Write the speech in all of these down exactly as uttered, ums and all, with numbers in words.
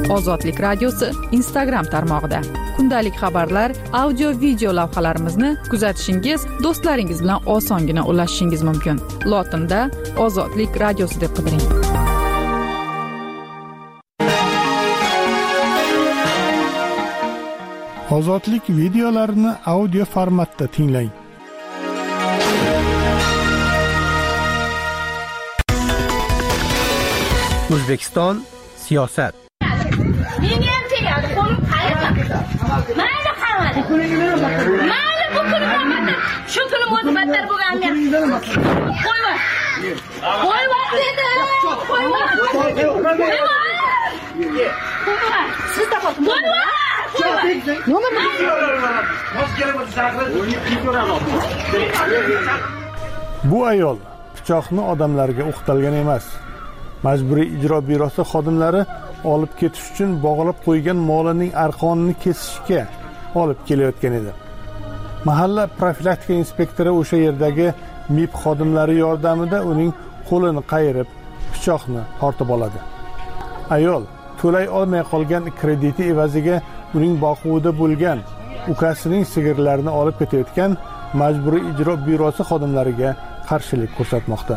Ozodlik radiosi Instagram tarmog'ida. Kundalik xabarlar, audio video lavhalarimizni kuzatishingiz, do'stlaringiz bilan osongina ulashishingiz mumkin. Lotinda Ozodlik radiosi deb qidiring. Ozodlik videolarini audio formatda tinglang. O'zbekiston siyosat. Men ham tegadi, qo'lim qayerda? Mayli qaradi. Mayli bu kuni qamadi. Shu kuni o'zi battar bo'lganman. Qo'yma. Qo'yma dedi. Qo'yma. Qo'yma. Siz taqoting. Qo'yma. Nima Bu ayol pichoqni odamlarga o'qtalgan emas. Majburiy ijro byurosi xodimlari olib ketish uchun bog'lab qo'ygan molining arqonini kesishga olib kelayotgan edi. Mahalla profilaktika inspektori o'sha yerdagi M I B xodimlari yordamida uning qo'lini qayirib, pichoqni tortib oladi. Ayol to'lay olmay qolgan krediti evaziga uning boquvida bo'lgan ukasining sigirlarini olib ketayotgan majburiy ijro byurosi xodimlariga qarshilik ko'rsatmoqda.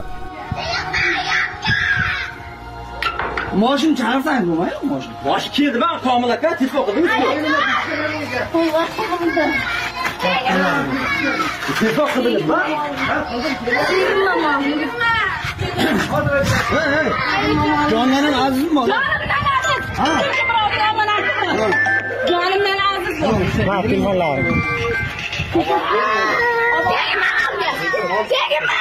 Moshin chaqirsan bo'lmaydi, moshin. Mosh keldi, men Komil aka telefon qildim. Telefon qildim, men. Jonlaring azizmi? Jonimdan aziz. Ha. Jonimdan aziz. Ha, telefonlaring. Tegma.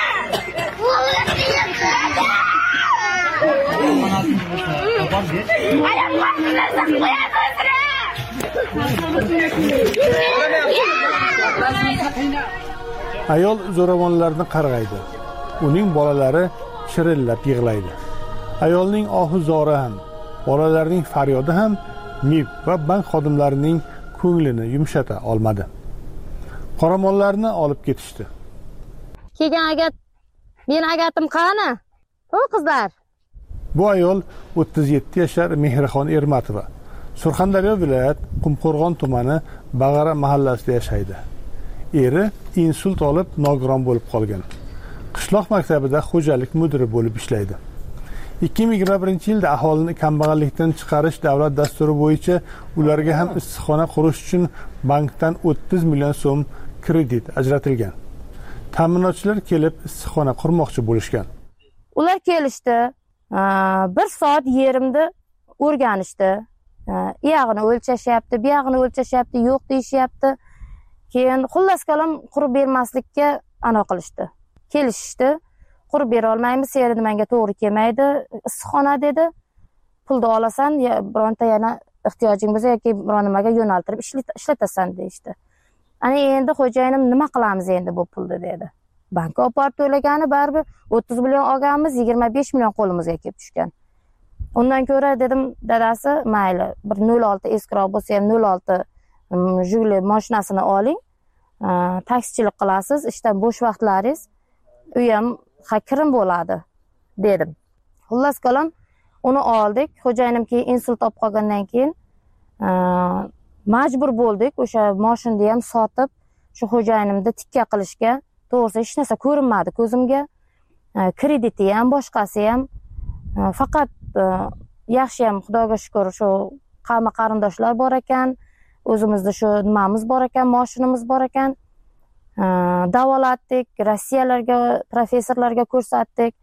Ayol zo'ravonlarni qarg'aydi. Uning bolalari chirillab yig'laydi. Ayolning ohu-zori ham, bolalarning faryodi ham M I B va bank xodimlarining ko'nglini yumshata olmadi. Qoramollarni olib ketishdi. Kelgan agat, men agatim qani? O qizlar. Bu ayol o'ttiz yetti yashar Mehrixon Ermatova. Surxondaryo viloyat Qumqo'rg'on tumani Bag'ara mahallasida yashaydi. Eri insult olib nogiron bo'lib qolgan. Qishloq maktabida xo'jalik mudiri bo'lib ishlaydi. ikki ming yigirma birinchi yilda aholini kambag'allikdan chiqarish davlat dasturi bo'yicha ularga ham issiqxona qurish uchun bankdan o'ttiz million so'm kredit ajratilgan. Ta'minotchilar kelib issiqxona qurmoqchi bo'lishgan. Ular kelishdi. Bir soat yerimni o'rganishdi. Iyog'ini o'lchashyapti, bu yog'ini o'lchashyapti, yo'q deyishyapti. Keyin xullas kalom qurib bermaslikka ana qilishdi. Kelishishdi. Qurib bera olmaymiz, endi menga to'g'ri kelmaydi. Issiqxona dedi. Pulni olasan, bironta yana ehtiyojing bo'lsa yoki biron nimaga yo'naltirib ishlatasan deydi. Ana endi xo'jayinim nima qilamiz endi bu pulni dedi. Bankka olib borib to'lagani baribir o'ttiz million olganmiz, yigirma besh million qo'limizga kelib tushgan. Undan ko'ra dedim, dadasi, mayli, bir nol olti eskrov bo'lsa ham nol olti Jiguli mashinasini oling. Taksichilik qilasiz, ishdan bo'sh vaqtlaringiz u ham kirim bo'ladi dedim. Xullas kalom uni oldik. Xo'jayinim keyin insult olib qolgandan keyin majbur bo'ldik o'sha mashinani ham sotib, shu xo'jayinimni tikka qilishga. To'g'risi hech narsa ko'rinmadi ko'zimga. Krediti ham, boshqasi ham. Faqat yaxshi ham Xudoga shukr shu qavma qarindoshlar bor ekan, o'zimizda shu nimamiz bor ekan, mashinamiz bor ekan. Davolatdik, Rossiyalarga, professorlarga ko'rsatdik.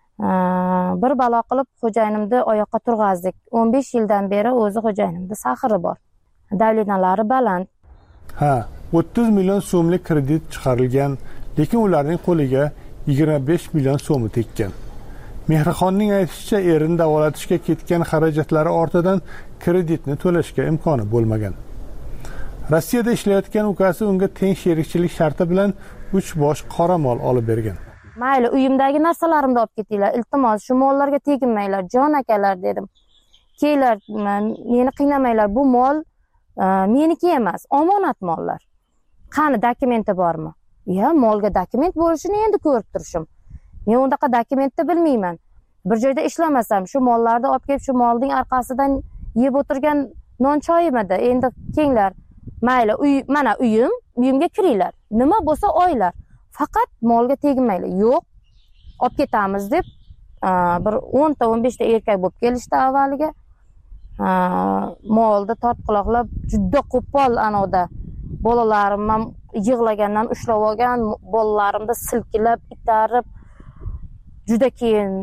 Bir balo qilib xo'jayinimni oyoqqa turg'azdik. o'n besh yildan beri o'zi xo'jayinimda sahri bor. Davlatnalari baland. Ha, o'ttiz million so'mlik kredit chiqarilgan, lekin ularning qo'liga yigirma besh million so'mi tekkan. Mehrixonning aytishicha, erini davolatishga ketgan xarajatlari ortidan kreditni to'lashga imkoni bo'lmagan. Rossiyada ishlayotgan ukasi unga teng sherikchilik sharti bilan uch bosh qoramol olib bergan. Mayli, uyimdagi narsalarimni olib ketinglar. Iltimos, shu mollarga teginmanglar, jon akalar dedim. Keylar, meni qiynamanglar. Bu mol meniki emas, omonat mollar. Qani dokumenti bormi? Ya, molga dokument bo'lishini endi ko'rib turishim. Men undaqa dokumentni bilmayman. Bir joyda ishlamasam, shu mollarni olib kelib, shu molning orqasidan yeb o'tirgan non choyim edi. Endi kenglar, mayli, uy, mana uyim, uyimga kiringlar. Nima bo'lsa oylar. Faqat molga tegmanglar. Yo'q, olib ketamiz deb bir o'nta o'n beshta erkak bo'lib kelishdi avvaliga. Molni tortquloqlab juda qo'pol anoda. Bolalarim ham yig'lagandan ushlab olgan, bolalarimni silkilab, itarib juda keyin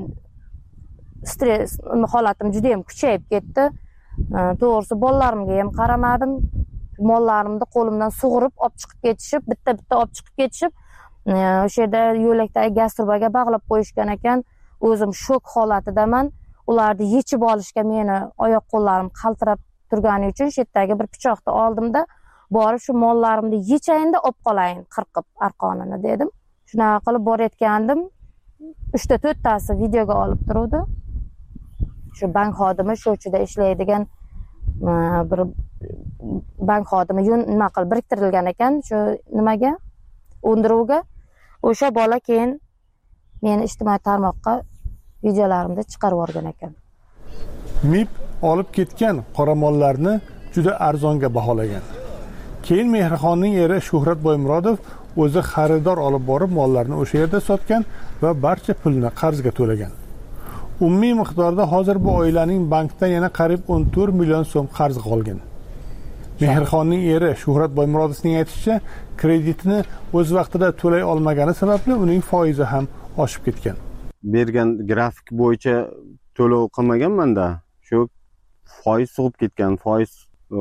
stress holatim juda ham kuchayib ketdi. To'g'risi bolalarimga ham qaramadim. Mollarimni qo'limdan sug'urib olib chiqib ketishib, bitta-bitta olib chiqib ketishib, o'sha yerda yo'lakdagi gaz turbaga bog'lab qo'yishgan ekan. O'zim shok holatidaman. Ularni yechib olishga meni oyoq qo'llarim qaltirab turgani uchun shu yerdagi bir pichoqni oldimda, borib shu mollarimni yechayinda olib qolayin qirqib arqonini dedim. Shunaqa qilib borayotgandim. uchta to'rttasi videoga olib turuvdi. Shu bank xodimi sho'chida ishlaydigan bir bank xodimi nima qilib biriktirilgan ekan shu nimaga, undiruvga. O'sha bola keyin meni ijtimoiy tarmoqqa videolarimda chiqarib yuborgan ekan. MIB olib ketgan qoramollarni juda arzonga baholagan. Keyin Mehrixonning eri Shuhrat Boymurodov o'zi xaridor olib borib mollarni o'sha yerda sotgan va barcha pulni qarzga to'lagan. Umumiy miqdorda hozir bu oilaning bankda yana qariyb o'n to'rt million so'm qarz qolgan. Mehrixonning eri Shuhrat Boymurodovning aytishicha, kreditini o'z vaqtida to'lay olmagani sababli uning foizi ham oshib ketgan. Bergan grafik bo'yicha to'lov qilmaganman-da, shu foiz sug'ib ketgan. Foiz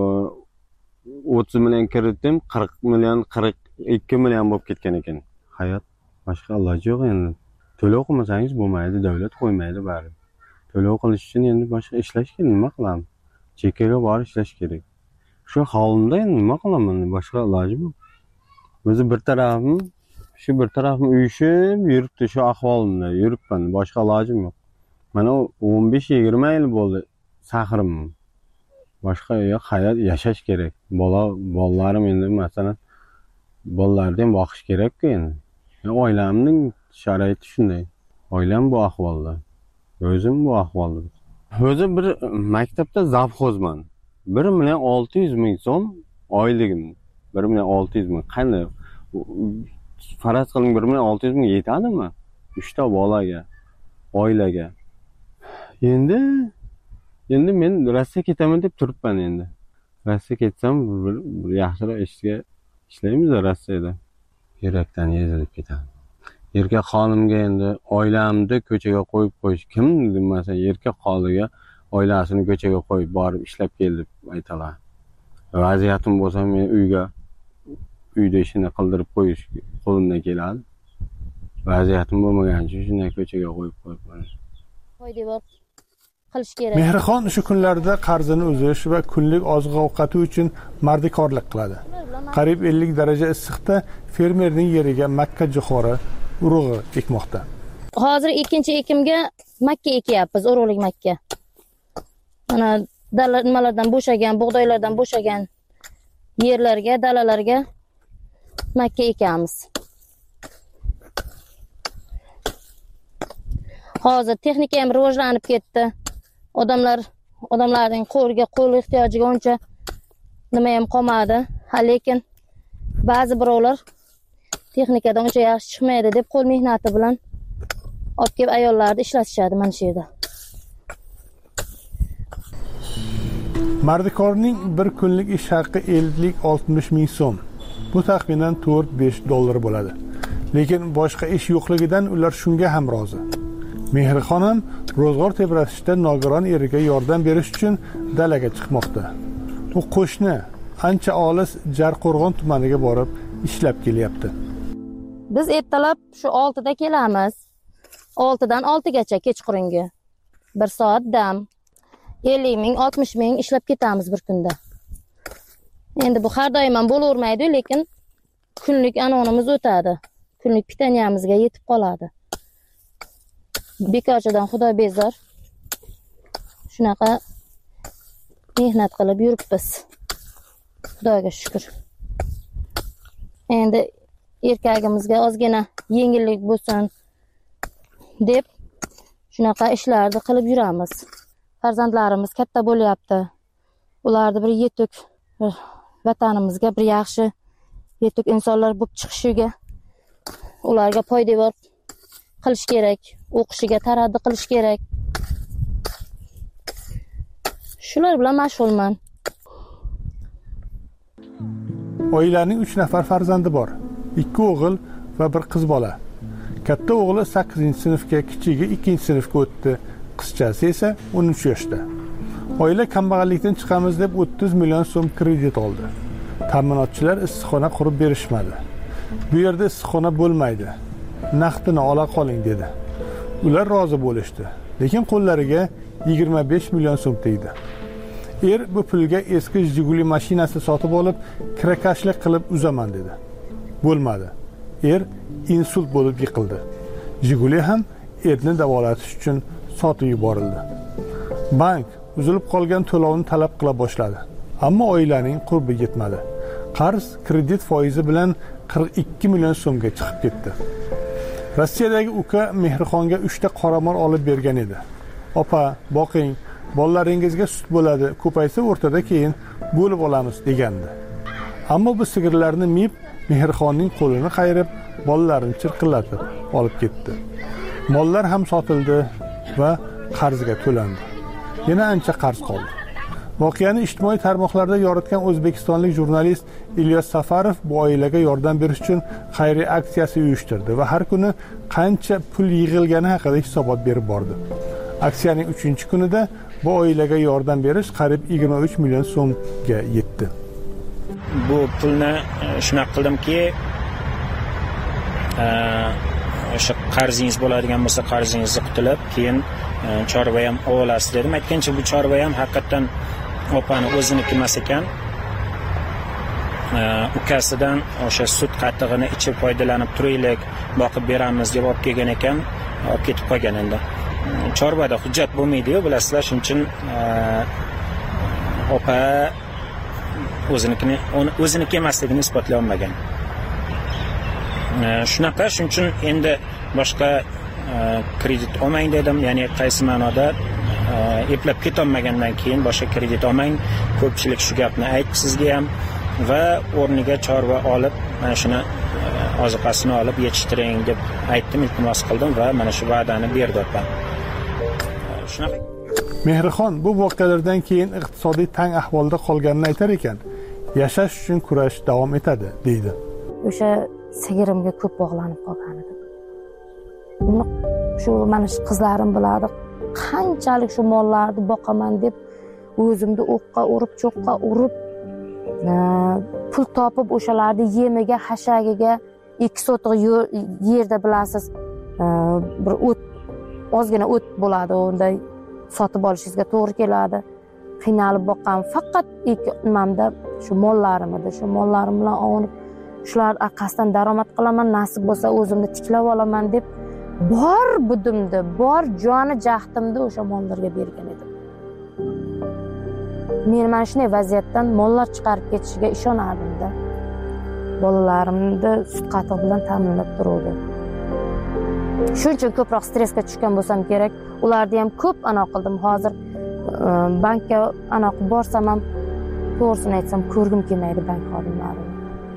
o'ttiz million kiritdim, qirq million, qirq ikki million bo'lib ketgan ekan. Hayot boshqa iloji yo'q endi. To'lov qilmasangiz bo'lmaydi, davlat qo'ymaydi bari. To'lov qilish uchun endi boshqa ishlash kerak, nima qilamiz? Chekkaga borib ishlash kerak. Shu holimda endi nima qilaman? Boshqa iloji yo'q. O'zi bir tarafim, shu bir tarafim uyushib yuribdi, shu ahvolimda yuribman. Boshqa ilojim yo'q. Mana o'n besh yigirma yil bo'ldi sahrim. Boshqa yo'q, hayot yashash kerak. Bola, bolalarim endi masalan bolalarni ham boqish kerak-ku endi. Oilamning sharoiti shunday. Oilam bu ahvolda. O'zim bu ahvolda. O'zi bir maktabda zavxozman. bir million olti yuz ming so'm oyligim. bir million olti yuz ming. Qanday? Faraz qiling bir million olti yuz ming yetadimi? uchta bolaga, oilaga. Endi endi men Rossiyaga ketaman deb turibman endi. Rossiyaga ketsam bir yaxshiroq ishga ishlaymiz Rossiyada. Yurakdan ezilib ketaman. Erkak xonimga endi oilamni ko'chaga qo'yib qo'yish kim demasa erkak xoliga oilasini ko'chaga qo'yib borib ishlab keldi deb aytalar. Vaziyatim bo'lsa men uyga uyda ishini qildirib qo'yish qo'limdan keladi. Vaziyatim bo'lmagan uchun shunday ko'chaga qo'yib qo'yibman. Foyda bor qilish kerak. Mehrixon shu kunlarda qarzini uzish va kunlik oziq-ovqati uchun mardikorlik qiladi. Qariyb ellik daraja issiqda fermerning yeriga makka jo'xori urug'i ekmoqda. Hozir ikkinchi ekimga makka ekyapmiz, urug'lik makka. Mana dala nimalardan bo'shagan, bug'doylardan bo'shagan yerlarga, dalalarga makka ekamiz. Hozir texnika ham rivojlanib ketdi. Odamlar odamlarning qo'liga qo'l ehtiyojiga uncha nima ham qolmadi. Ha, lekin ba'zi birovlar texnikadan uncha yaxshi chiqmaydi deb qo'l mehnati bilan olib kelib ayollarni ishlatishadi mana shu yerda. Mardikorning bir kunlik ish haqi ellik oltmish ming so'm. Bu taxminan to'rt besh dollar bo'ladi. Lekin boshqa ish yo'qligidan ular shunga ham rozi. Mehrixon ham ro'zg'or tebratishda nogiron eriga yordam berish uchun dalaga chiqmoqda. U qo'shni ancha olis Jarqo'rg'on tumaniga borib ishlab kelyapti. Biz ertalab shu oltida kelamiz. oltidan oltigacha kechqurungi. bir soat dam. ellik ming, oltmish ming ishlab ketamiz bir kunda. Endi bu har doim ham bo'lavermaydi, lekin kunlik anonimiz o'tadi. Kunlik pitaniyamizga yetib qoladi. Bekorchidan xudo bezor. Shunaqa mehnat qilib yuribmiz. Xudoga shukr. Endi erkagimizga ozgina yengillik bo'lsin deb shunaqa ishlarni qilib yuramiz. Farzandlarimiz katta bo'lyapti. ularni bir yetuk bir vatanimizga bir yaxshi yetuk insonlar bo'lib chiqishiga, ularga poydevor qilish kerak, o'qishiga taraddi qilish kerak. Shular bilan mashg'ulman. Oilaning uch nafar farzandi bor. ikki o'g'il va bir qiz bola. Katta o'g'li sakkizinchi sinfga, kichigi ikkinchi sinfga o'tdi. Qizchasi esa o'ninchi yoshda. Oila kambag'allikdan chiqamiz deb o'ttiz million so'm kredit oldi. Ta'minotchilar issiqxona qurib berishmadi. Bu yerda issiqxona bo'lmaydi. Naqdini ola qoling dedi. Ular rozi bo'lishdi, lekin qo'llariga yigirma besh million so'm tegdi. Er bu pulga eski Jiguli mashinasi sotib olib, kirakashlik qilib uzaman dedi. Bo'lmadi. Er insult bo'lib yiqildi. Jiguli ham erni davolatish uchun sotib yuborildi. Bank uzilib qolgan to'lovni talab qila boshladi, ammo oilaning qurbi yetmadi. Qarz kredit foizi bilan qirq ikki million so'mga chiqib ketdi. Rossiyadagi uka Mehrixonga uchta qoramol olib bergan edi. Opa, boqing, bolalaringizga sut bo'ladi, ko'paysa o'rtada keyin bo'lib olamiz degandi. Ammo bu sigirlarni mib Mehrixonning qo'lini qayirib, bolalarini chirqillatib olib ketdi. Mollar ham sotildi va qarzga to'landi. Yana ancha qarz qoldi. Voqeani ijtimoiy tarmoqlarda yoritgan o'zbekistonlik jurnalist Ilyos Safarov bu oilaga yordam berish uchun xayriya aksiyasi uyushtirdi va har kuni qancha pul yig'ilgani haqida hisobot berib bordi. Aksiyaning uchinchi kunida bu oilaga yordam berish qariyb yigirma uch million so'mga yetdi. Bu pulni shunaqa qildimki, o'sha qarzingiz bo'ladigan bo'lsa qarzingizni qutulib, keyin chorva ham olasiz dedim. Aytgancha bu chorva ham haqiqatan opani o'ziniki emas ekan. Ukasidan o'sha sut qattig'ini ichib foydalanib turaylik, boqib beramiz deb olib kelgan ekan, olib ketib qolgan endi. Chorvada hujjat bo'lmaydi-yu, bilasizlar, shuning uchun opa o'zinikini o'ziniki emasligini isbotlay olmagan. Shunaqa, shuning uchun endi boshqa kredit olmang dedim, ya'ni qaysi ma'noda eplab ketolmagandan keyin boshqa kredit olmang. Ko'pchilik shu gapni aytdi sizga ham va o'rniga chorva olib, mana shuni oziqasini olib yetishtiring deb aytdim, iltimos qildim va mana shu va'dani berdi opam. Shunaqa. Mehrixon bu voqealardan keyin iqtisodiy tang ahvolda qolganini aytar ekan, yashash uchun kurash davom etadi deydi. O'sha sigirimga ko'p bog'lanib qolgan edim. Uni shu mana shu qizlarim biladi, qanchalik shu mollarni boqaman deb o'zimni o'qqa urib, cho'qqa urib, pul topib o'shalarni yemiga, hashagiga ikki sotiq yerda bilasiz, bir o't, ozgina o't bo'ladi, unday sotib olishingizga to'g'ri keladi. Qiynalib boqqan, faqat ikki nimamda shu mollarim edi. Shu mollarim bilan ovunib, shular orqasidan daromad qilaman, nasib bo'lsa o'zimni tiklab olaman deb bor budimni, bor joni jahdimni o'sha mollarga bergan edim. Men mana shunday vaziyatdan mollar chiqarib ketishiga ishonardim-da. Bolalarimni sut qatiq bilan ta'minlab turuvdim. Shuning uchun ko'proq stressga tushgan bo'lsam kerak. Ularni ham ko'p ana qildim. Hozir bankka ana borsam ham to'g'risini aytsam ko'rgim kelmaydi bank xodimlarini.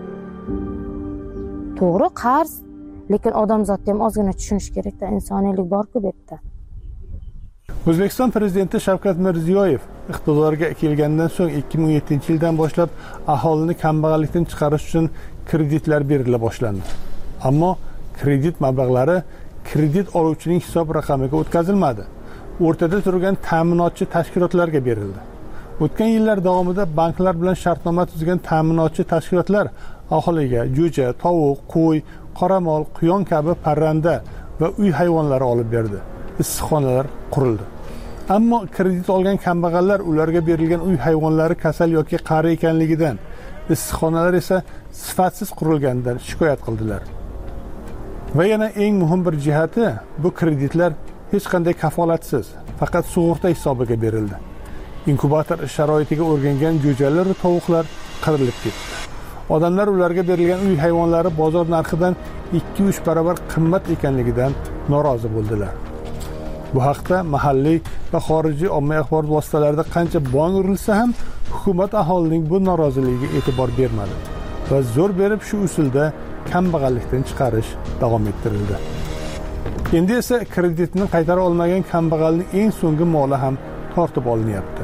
To'g'ri qarz, lekin odamzodni ham ozgina tushunish kerak-da, insoniylik bor-ku bu yerda. O'zbekiston prezidenti Shavkat Mirziyoyev iqtidorga kelgandan so'ng ikki ming o'n yettinchi yildan boshlab aholini kambag'allikdan chiqarish uchun kreditlar berila boshlandi. Ammo kredit mablag'lari kredit oluvchining hisob raqamiga o'tkazilmadi. O'rtada turgan ta'minotchi tashkilotlarga berildi. O'tgan yillar davomida banklar bilan shartnoma tuzgan ta'minotchi tashkilotlar aholiga jo'ja, tovuq, qo'y, qoramol, quyon kabi parranda va uy hayvonlari olib berdi. Issiqxonalar qurildi. Ammo kredit olgan kambag'allar ularga berilgan uy hayvonlari kasal yoki qari ekanligidan, issiqxonalar esa sifatsiz qurilganidan shikoyat qildilar. Va yana eng muhim bir jihati, bu kreditlar hech qanday kafolatsiz, faqat sug'urta hisobiga berildi. Inkubator sharoitiga o'rgangan jo'jalar va tovuqlar qirilib ketdi. Odamlar ularga berilgan uy hayvonlari bozor narxidan ikki uch barobar qimmat ekanligidan norozi bo'ldilar. Bu haqda mahalliy va xorijiy ommaviy axborot vositalarida qancha bong urilsa ham hukumat aholining bu noroziligiga e'tibor bermadi va zo'r berib shu usulda kambag'allikdan chiqarish davom ettirildi. Endi esa kreditni qaytara olmagan kambag'alning eng so'nggi moli ham tortib olinyapti.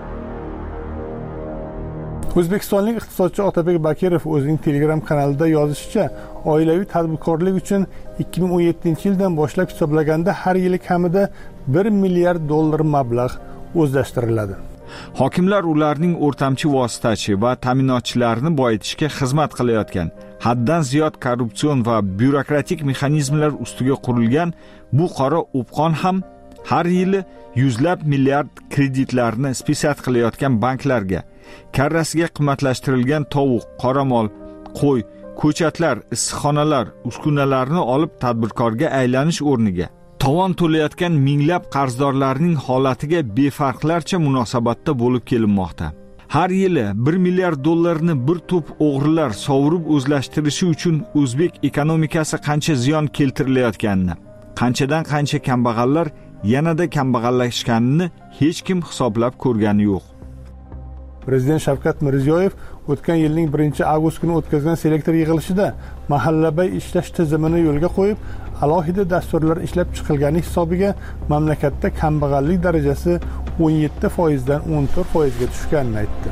O'zbekistonlik iqtisodchi Otabek Bakirov o'zining Telegram kanalida yozishicha, oilaviy tadbirkorlik uchun ikki ming o'n yettinchi yildan boshlab hisoblaganda har yili kamida bir milliard dollar mablag' o'zlashtiriladi. Hokimlar ularning o'rtamchi vositachi va ta'minotchilarni boyitishga xizmat qilayotgan, haddan ziyod korrupsion va byurokratik mexanizmlar ustiga qurilgan bu qora o'pqon ham har yili yuzlab milliard kreditlarni spesat qilayotgan banklarga, karrasiga qimmatlashtirilgan tovuq, qoramol, qo'y, ko'chatlar, issiqxonalar, uskunalarni olib tadbirkorga aylanish o'rniga tovon to'layotgan minglab qarzdorlarning holatiga befarqlarcha munosabatda bo'lib kelinmoqda. Har yili bir milliard dollarni bir to'p o'g'rilar sovurib o'zlashtirishi uchun o'zbek ekonomikasi qancha ziyon keltirilayotganini, qanchadan qancha kambag'allar yanada kambag'allashganini hech kim hisoblab ko'rgani yo'q. Prezident Shavkat Mirziyoyev o'tgan yilning birinchi avgust kuni o'tkazgan selektor yig'ilishida mahallabay ishlash tizimini yo'lga qo'yib, alohida dasturlar ishlab chiqilgani hisobiga mamlakatda kambag'allik darajasi o'n yetti foizdan o'n to'rt foizga tushganini aytdi.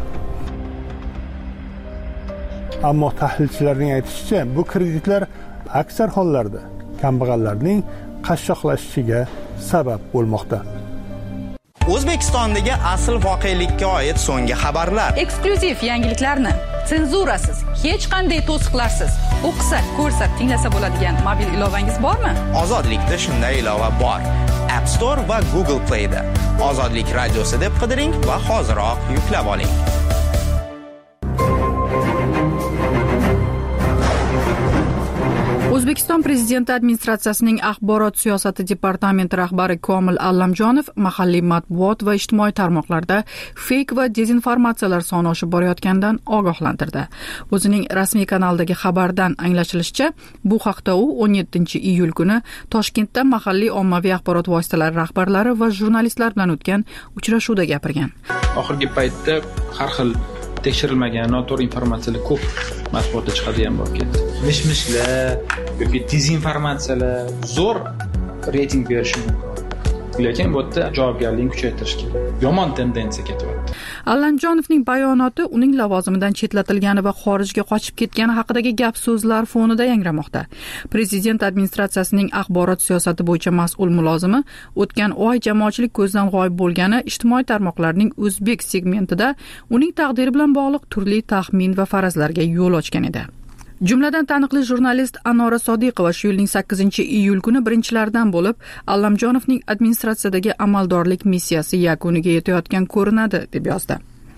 Ammo tahlilchilarning aytishicha, bu kreditlar aksar hollarda kambag'allarning qashshoqlashishiga sabab bo'lmoqda. O'zbekistondagi asl voqelikka oid so'nggi xabarlar, eksklyuziv yangiliklarni senzurasiz, hech qanday to'siqlarsiz o'qisa, ko'rsa, tinglasa bo'ladigan mobil ilovangiz bormi? Ozodlikda shunday ilova bor. App Store va Google Play da Ozodlik radiosi deb qidiring va hoziroq yuklab oling. O'zbekiston Prezidenti administratsiyasining axborot siyosati departamenti rahbari Komil Allamjonov mahalliy matbuot va ijtimoiy tarmoqlarda feyk va dezinformatsiyalar soni oshib borayotganidan ogohlantirdi. O'zining rasmiy kanalidagi xabardan anglashilishicha, bu haqda u o'n yettinchi iyul kuni Toshkentda mahalliy ommaviy axborot vositalari rahbarlari va jurnalistlar bilan o'tgan uchrashuvda gapirgan. Oxirgi paytda har xil tekshirilmagan noto'g'ri informatsiyalar ko'p matbuotda chiqadigan bo'lib ketdi. Mish-mishlar yoki dezinformatsiyalar zo'r reyting berishi mumkin. Lekin bu yerda javobgarlikni kuchaytirish kerak. Yomon tendensiya ketyapti. Allamjonovning bayonoti uning lavozimidan chetlatilgani va xorijga qochib ketgani haqidagi gap so'zlar fonida yangramoqda. Prezident administratsiyasining axborot siyosati bo'yicha mas'ul mulozimi o'tgan oy jamoatchilik ko'zdan g'oyib bo'lgani ijtimoiy tarmoqlarning o'zbek segmentida uning taqdiri bilan bog'liq turli taxmin va farazlarga yo'l ochgan edi. Jumladan taniqli jurnalist Anora Sodiqova shu yilning sakkizinchi iyul kuni birinchilardan bo'lib Allamjonovning administratsiyadagi amaldorlik missiyasi yakuniga yetayotgan ko'rinadi deb yozdi.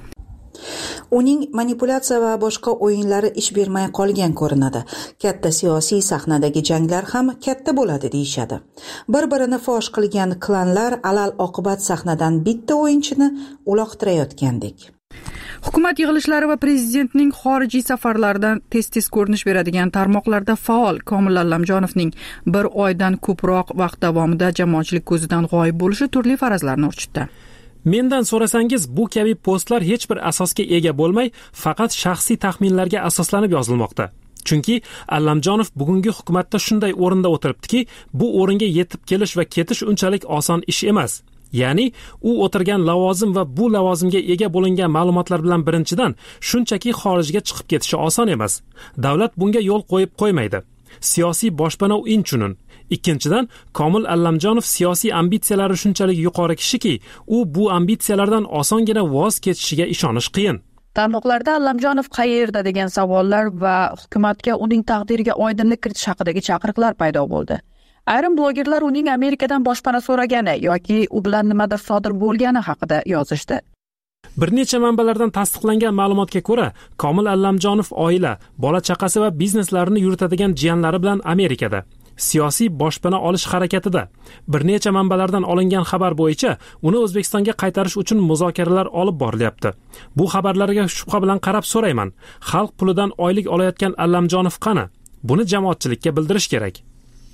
Uning manipulyatsiya va boshqa o'yinlari ish bermay qolgan ko'rinadi. Katta siyosiy sahnadagi janglar ham katta bo'ladi deyshadi. Bir-birini fosh qilgan klanlar alal oqibat sahnadan bitta o'yinchini uloqtirayotgandek. Hukumat yig'ilishlari va prezidentning xorijiy safarlaridan tez-tez ko'rinish beradigan tarmoqlarda faol Komil Allamjonovning bir oydan ko'proq vaqt davomida jamoatchilik ko'zidan g'oyib bo'lishi turli farazlarni urchitdi. Mendan so'rasangiz, bu kabi postlar hech bir asosga ega bo'lmay, faqat shaxsiy taxminlarga asoslanib yozilmoqda. Chunki Allamjonov bugungi hukumatda shunday o'rinda o'tiribdiki, bu o'ringa yetib kelish va ketish unchalik oson ish emas. Ya'ni u o'tirgan lavozim va bu lavozimga ega bo'lingan ma'lumotlar bilan birinchidan shunchaki xorijga chiqib ketishi oson emas. Davlat bunga yo'l qo'yib qo'ymaydi. Siyosiy boshpana u inchunun. Ikkinchidan, Komil Allamjonov siyosiy ambitsiyalari shunchalik yuqori kishiki, u bu ambitsiyalardan osongina voz kechishiga ishonish qiyin. Tarmoqlarda Allamjonov qayerda degan savollar va hukumatga uning taqdiriga oydinlik kiritish haqidagi chaqiriqlar paydo bo'ldi. Ayrim blogerlar uning Amerikadan boshpana so'ragani yoki u bilan nimadir sodir bo'lgani haqida yozishdi. Bir necha manbalardan tasdiqlangan ma'lumotga ko'ra, Komil Allamjonov oila, bola chaqasi va bizneslarini yuritadigan jiyanlari bilan Amerikada siyosiy boshpana olish harakatida. Bir necha manbalardan olingan xabar bo'yicha uni O'zbekistonga qaytarish uchun muzokaralar olib borilyapti. Bu xabarlarga shubha bilan qarab so'rayman. Xalq pulidan oylik olayotgan Allamjonov qani? Buni jamoatchilikka bildirish kerak.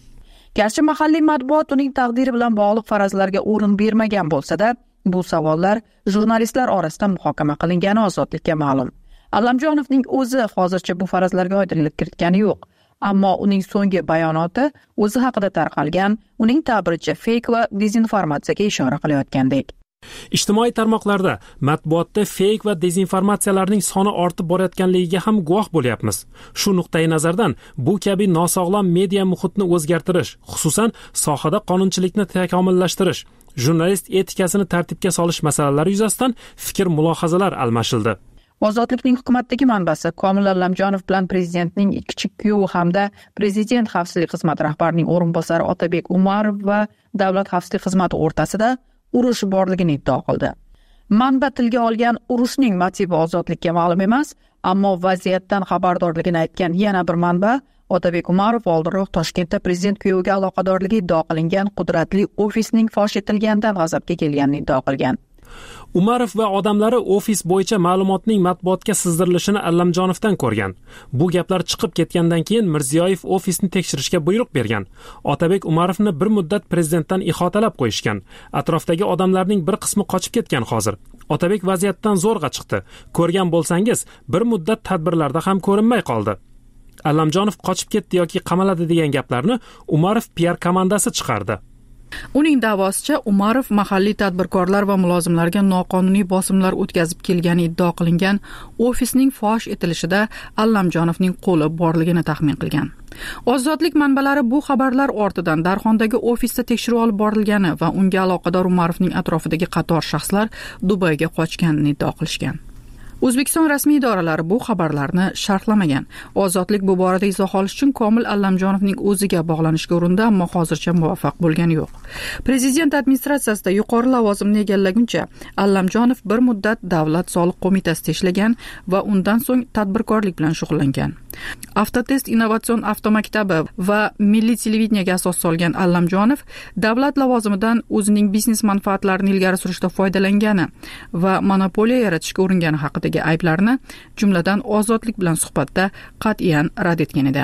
Garchi mahalliy matbuot uning taqdiri bilan bog'liq farazlarga o'rin bermagan bo'lsa-da, bu savollar jurnalistlar orasida muhokama qilingani Ozodlikka ma'lum. Allamjonovning o'zi hozircha bu farazlarga oydinlik kiritgani yo'q. Ammo uning so'nggi bayonoti o'zi haqida tarqalgan, uning ta'biricha fake va dezinformatsiyaga ishora qilayotgandek. Ijtimoiy tarmoqlarda matbuotda fake va dezinformatsiyalarning soni ortib borayotganligiga ham guvoh bo'lyapmiz. Shu nuqtai nazardan bu kabi nosog'lom media muhitni o'zgartirish, xususan sohada qonunchilikni takomillashtirish, jurnalist etikasini tartibga solish masalalari yuzasidan fikr-mulohazalar almashildi. Ozodlikning hukumatdagi manbasi Komil Allamjonov bilan prezidentning kichik kuyovi hamda prezident xavfsizlik xizmati rahbarining o'rinbosari Otabek Umarov va davlat xavfsizlik xizmati o'rtasida urush borligini iddao qildi. Manba tilga olgan urushning motivi Ozodlikka ma'lum emas, ammo vaziyatdan xabardorligini aytgan yana bir manba Otabek Umarov oldinroq Toshkentda prezident kuyoviga aloqadorligi iddao qilingan qudratli ofisning fosh etilganidan g'azabga kelganini iddao qilgan. Umarov va odamlari ofis bo'yicha ma'lumotning matbuotga sizdirilishini Allamjonovdan ko'rgan. Bu gaplar chiqib ketgandan keyin Mirziyoyev ofisni tekshirishga buyruq bergan. Otabek Umarovni bir muddat prezidentdan ihotalab qo'yishgan. Atrofdagi odamlarning bir qismi qochib ketgan hozir. Otabek vaziyatdan zo'rg'a chiqdi. Ko'rgan bo'lsangiz, bir muddat tadbirlarda ham ko'rinmay qoldi. Allamjonov qochib ketdi yoki qamaladi degan gaplarni Umarov P R komandasi chiqardi. Uning da'vosicha Umarov mahalliy tadbirkorlar va mulozimlarga noqonuniy bosimlar o'tkazib kelgani iddao qilingan ofisning fosh etilishida Allamjonovning qo'li borligini taxmin qilgan. Ozodlik manbalari bu xabarlar ortidan Darxondagi ofisda tekshiruv olib borilgani va unga aloqador Umarovning atrofidagi qator shaxslar Dubayga qochganini iddao qilishgan. O'zbekiston rasmiy idoralari bu xabarlarni sharhlamagan. Ozodlik bu borada izoh olish uchun Komil Allamjonovning o'ziga bog'lanishga urindi, ammo hozircha muvaffaq bo'lgani yo'q. Prezident administratsiyasida yuqori lavozimni egallaguncha Allamjonov bir muddat Davlat soliq qo'mitasida ishlagan va undan so'ng tadbirkorlik bilan shug'ullangan. Avtotest innovatsion avtomaktabi va milliy televideniyaga asos solgan Allamjonov davlat lavozimidan o'zining biznes manfaatlarini ilgari surishda foydalangani va monopoliya yaratishga uringani haqidagi ayblarni, jumladan Ozodlik bilan suhbatda qat'iyan rad etgan edi.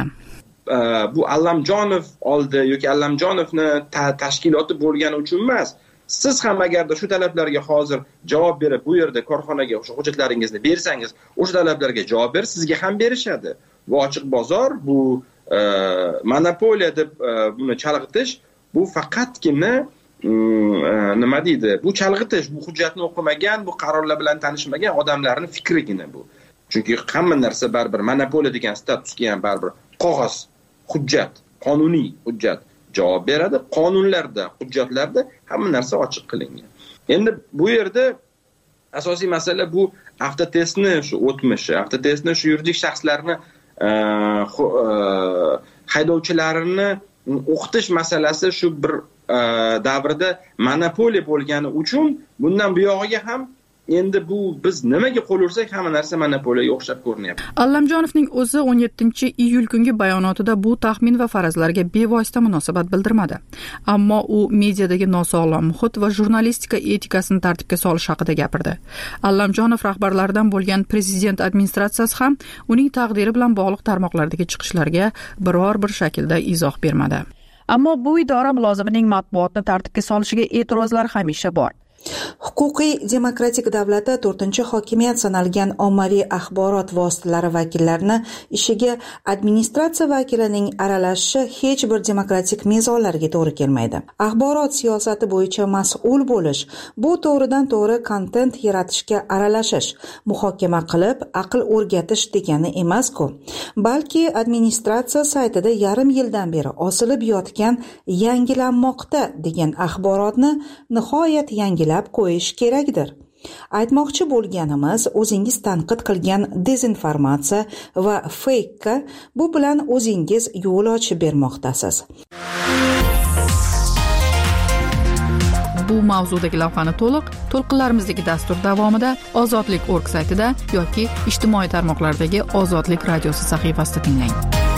Bu Allamjonov oldi yoki Allamjonovni tashkiloti bo'lgani uchun emas. Siz ham agarda shu talablarga hozir javob berib, bu yerda korxonaga o'sha hujjatlaringizni bersangiz, o'sha talablarga javob berib, sizga ham berishadi. Va ochiq bozor bu e, monopoliya deb e, buni chalg'itish, bu faqatgina e, nima deydi? Bu chalg'itish, bu hujjatni o'qimagan, bu qarorlar bilan tanishmagan odamlarning fikrigina bu. Chunki hamma narsa baribir monopoliya degan statusga ham baribir qog'oz, hujjat, qonuniy hujjat javob beradi. Qonunlarda, hujjatlarda hamma narsa ochiq qilingan. Endi bu yerda asosiy masala bu avtotestni shu o'tmishi, avtotestni shu yuridik shaxslarni haydovchilarini o'qitish masalasi shu bir davrda monopoliya bo'lgani uchun bundan buyog'iga ham endi bu biz nimaga qo'l ursak hamma narsa monopoliyaga o'xshab ko'rinyapti. Allamjonovning o'zi o'n yettinchi iyul kungi bayonotida bu taxmin va farazlarga bevosita munosabat bildirmadi. Ammo u mediadagi nosog'lom muhit va jurnalistika etikasini tartibga solish haqida gapirdi. Allamjonov rahbarlaridan bo'lgan prezident administratsiyasi ham uning taqdiri bilan bog'liq tarmoqlardagi chiqishlarga biror bir shaklda izoh bermadi. Ammo bu idora mulozimining matbuotni tartibga solishiga e'tirozlar hamisha bor. Huquqiy demokratik davlatda to'rtinchi hokimiyat sanalgan ommaviy axborot vositalari vakillarini ishiga administratsiya vakilining aralashishi hech bir demokratik mezonlarga to'g'ri kelmaydi. Axborot siyosati bo'yicha mas'ul bo'lish bu to'g'ridan to'g'ri kontent yaratishga aralashish, muhokama qilib aql o'rgatish degani emas-ku. Balki administratsiya saytida yarim yildan beri osilib yotgan yangilanmoqda degan axborotni nihoyat yangilab qo'yish kerakdir. Aytmoqchi bo'lganimiz, o'zingiz tanqid qilgan dezinformatsiya va fake bu bilan o'zingiz yo'l ochib bermoqdasiz. Bu mavzudagi lavhani to'liq to'lqinlarimizdagi dastur davomida ozodlik точка org saytida yoki ijtimoiy tarmoqlardagi Ozodlik radiosi sahifasida tinglang.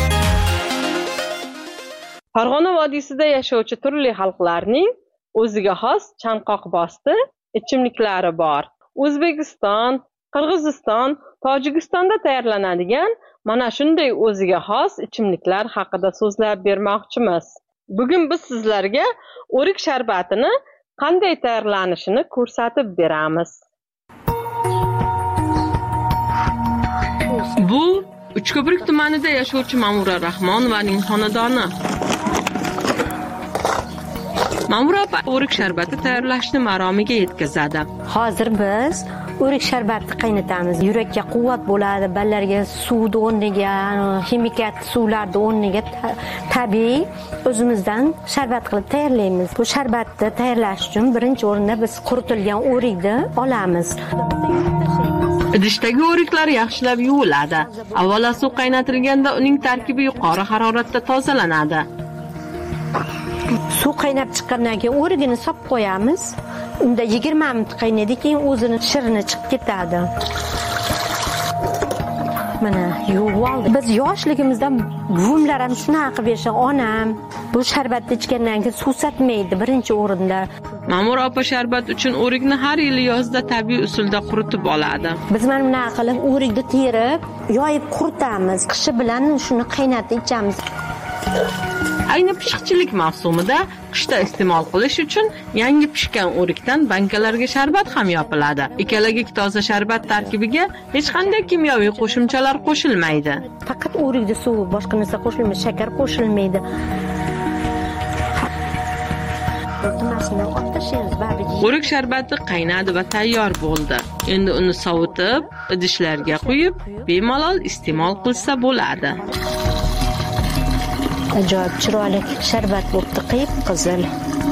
Farg'ona vodiysida yashovchi turli xalqlarning o'ziga xos chanqoq bosti ichimliklari bor. O'zbekiston, Qirg'iziston, Tojikistonda tayyorlanadigan mana shunday o'ziga xos ichimliklar haqida so'zlab bermoqchimiz. Bugun biz sizlarga o'rik sharbatini qanday tayyorlanishini ko'rsatib beramiz. Bu Uchko'prik tumanida yashovchi Ma'mura Rahmonovaning xonadoni. Ma'mura opa o'rik sharbati tayyorlashni maromiga yetkazadi. Hozir biz o'rik sharbatni qaynatamiz. Yurakka quvvat bo'ladi, ballarga suvni o'rniga, ximikat suvlarni o'rniga tabiiy o'zimizdan sharbat qilib tayyorlaymiz. Bu sharbatni tayyorlash uchun birinchi o'rinda biz quritilgan o'rikni olamiz. Idishdagi o'riklar yaxshilab yuviladi. Avvalo suv qaynatilganda uning tarkibi yuqori haroratda tozalanadi. Suv qaynab chiqqandan keyin o'rigini solib qo'yamiz. Unda yigirma minut qaynaydi, keyin o'zini shirini chiqib ketadi. Mana yuvib oldik. Biz yoshligimizdan buvimlar ham shunaqa qilib yashagan. Onam bu sharbatni ichgandan keyin suv satmaydi birinchi o'rinda. Ma'mura opa sharbat uchun o'rikni har yili yozda tabiiy usulda quritib oladi. Biz mana bunaqa qilib o'rikni terib, yoyib quritamiz. Qishi bilan shuni qaynatib ichamiz. Ayni pishiqchilik mavsumida qishda iste'mol qilish uchun yangi pishgan o'rikdan bankalarga sharbat ham yopiladi. Ikkalagik toza sharbat tarkibiga hech qanday kimyoviy qo'shimchalar qo'shilmaydi. Faqat o'rikda suv, boshqa narsa qo'shilmaydi, shakar qo'shilmaydi. O'rik sharbati qaynadi va tayyor bo'ldi. Endi uni sovutib, idishlarga quyib, bemalol iste'mol qilsa bo'ladi. Ajoyib chiroyli sharbat bo'libdi, qip-qizil.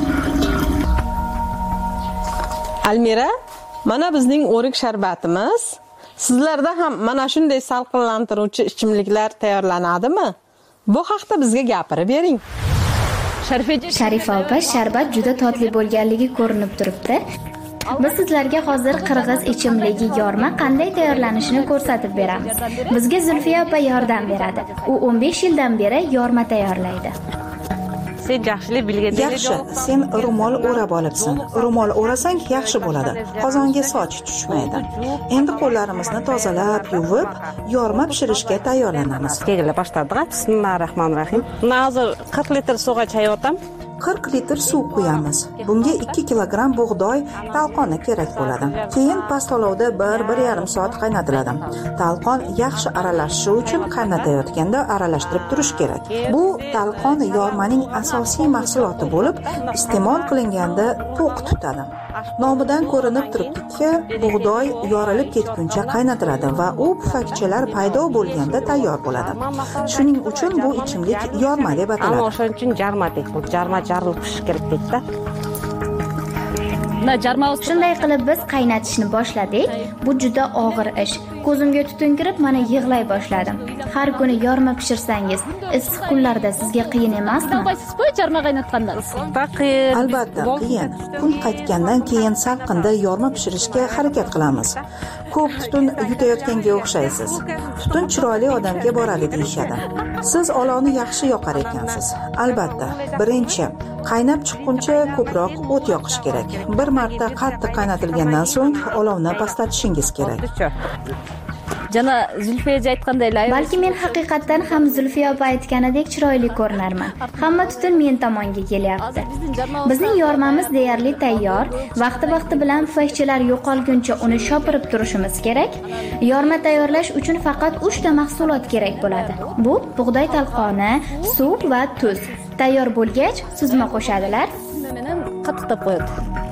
Almira, mana bizning o'rik sharbatimiz. Sizlarda ham mana shunday salqinlantiruvchi ichimliklar tayyorlanadimi? Bu haqda bizga gapirib bering. Sharifa opa, sharbat juda totli bo'lganligi ko'rinib turibdi. Biz sizlarga hozir qirg'iz ichimligi yorma qanday tayyorlanishini ko'rsatib beramiz. Bizga Zulfiya opa yordam beradi. U o'n besh yildan beri yorma tayyorlaydi. Sen yaxshilik bilganda yaxshi, sen ro'mol o'rab olibsan. Ro'mol o'rasang yaxshi bo'ladi. Qozonga soch tushmaydi. Endi qo'llarimizni tozalab, yuvib, yorma pishirishga tayyorlanamiz. Tegila boshladik. Bismillahirrohmanirrohim. Hozir qirq litr suvga chayotam. qirq litr suv quyamiz. Bunga ikki kilogramm bug'doy talqoni kerak bo'ladi. Keyin past olovda bir bir yarim soat qaynatiladi. Talqon yaxshi aralashishi uchun qaynatayotganda aralashtirib turish kerak. Bu talqon yormaning asosiy mahsuloti bo'lib, iste'mol qilinganda to'q tutadi. Nomidan ko'rinib turibdiki, bug'doy yorilib ketguncha qaynatiladi va u pufakchalar paydo bo'lganda tayyor bo'ladi. Shuning uchun bu ichimlik yorma deb ataladi. Ammo shuning uchun jarma deb, jarma jarilib pish kerak deydi. Shunday qilib biz qaynatishni boshladik. Bu juda og'ir ish. Ko'zimga tutun kirib, mana yig'lay boshladim. Har kuni yorma pishirsangiz, issiq kunlarda sizga qiyin emasmi? Albatta, qiyin. Kun qaytgandan keyin salqinda yorma pishirishga harakat qilamiz. Ko'p tutun yutayotganga o'xshaysiz. Tutun chiroyli odamga boradi deyshadi. Siz olovni yaxshi yoqar ekansiz. Albatta, birinchi qaynab chiqquncha ko'proq o't yoqish kerak. Bir marta qattiq qaynatilgandan so'ng olovni pastlatishingiz kerak. Jana Zulfiya aytganday, balki men haqiqatan ham Zulfiya opa aytganidek chiroyli ko'rinarman. Hamma tutun men tomonga kelyapti. Bizning yormamiz deyarli tayyor. Vaqti-vaqti bilan pufakchalar yo'qolguncha uni shopirib turishimiz kerak. Yorma tayyorlash uchun faqat uch ta mahsulot kerak bo'ladi. Bu bug'doy talqoni, suv va tuz. Tayyor bo'lgach, suzma qo'shadilar. Qatiqlab qo'yadi.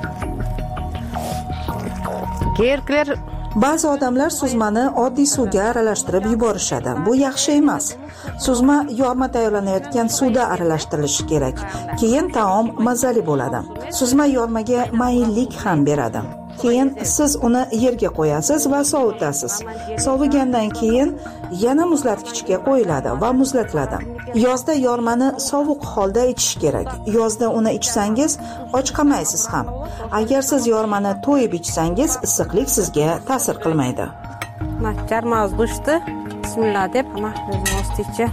Gerklar Ba'zi odamlar suzmani oddiy suvga aralashtirib yuborishadi. Bu yaxshi emas. Suzma yorma tayyorlanayotgan suvda aralashtirilishi kerak. Keyin taom mazali bo'ladi. Suzma yormaga mayillik ham beradi. Keyin siz uni yerga qo'yasiz va sovutasiz. Sovigandan keyin yana muzlatgichga qo'yiladi va muzlatiladi. Yozda yormani sovuq holda ichish kerak. Yozda uni ichsangiz och qolmaysiz ham. Agar siz yormani to'yib ichsangiz, issiqlik sizga ta'sir qilmaydi. Jarmoz go'shti. Bismillah deb, mana go'shticha.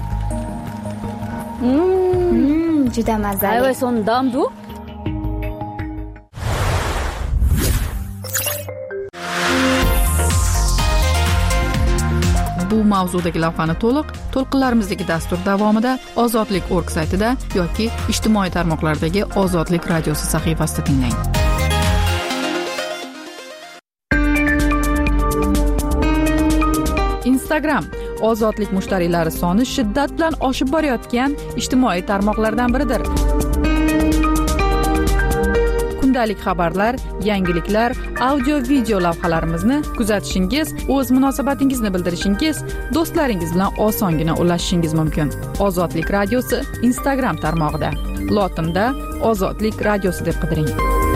Mmm, juda mazali. Ayva son damdu. bu mavzudagi lavhani to'liq to'lqinlarimizdagi dastur davomida ozodlik nokta org saytida yoki ijtimoiy tarmoqlardagi Ozodlik radiosi sahifasida tinglang. Instagram ozodlik mushtariylari soni shiddat bilan oshib borayotgan ijtimoiy tarmoqlardan biridir. Kundalik xabarlar, yangiliklar, audio video lavhalarimizni kuzatishingiz, o'z munosabatingizni bildirishingiz, do'stlaringiz bilan osongina ulashishingiz mumkin. Ozodlik radiosi Instagram tarmog'ida. Lotinda Ozodlik radiosi deb qidiring.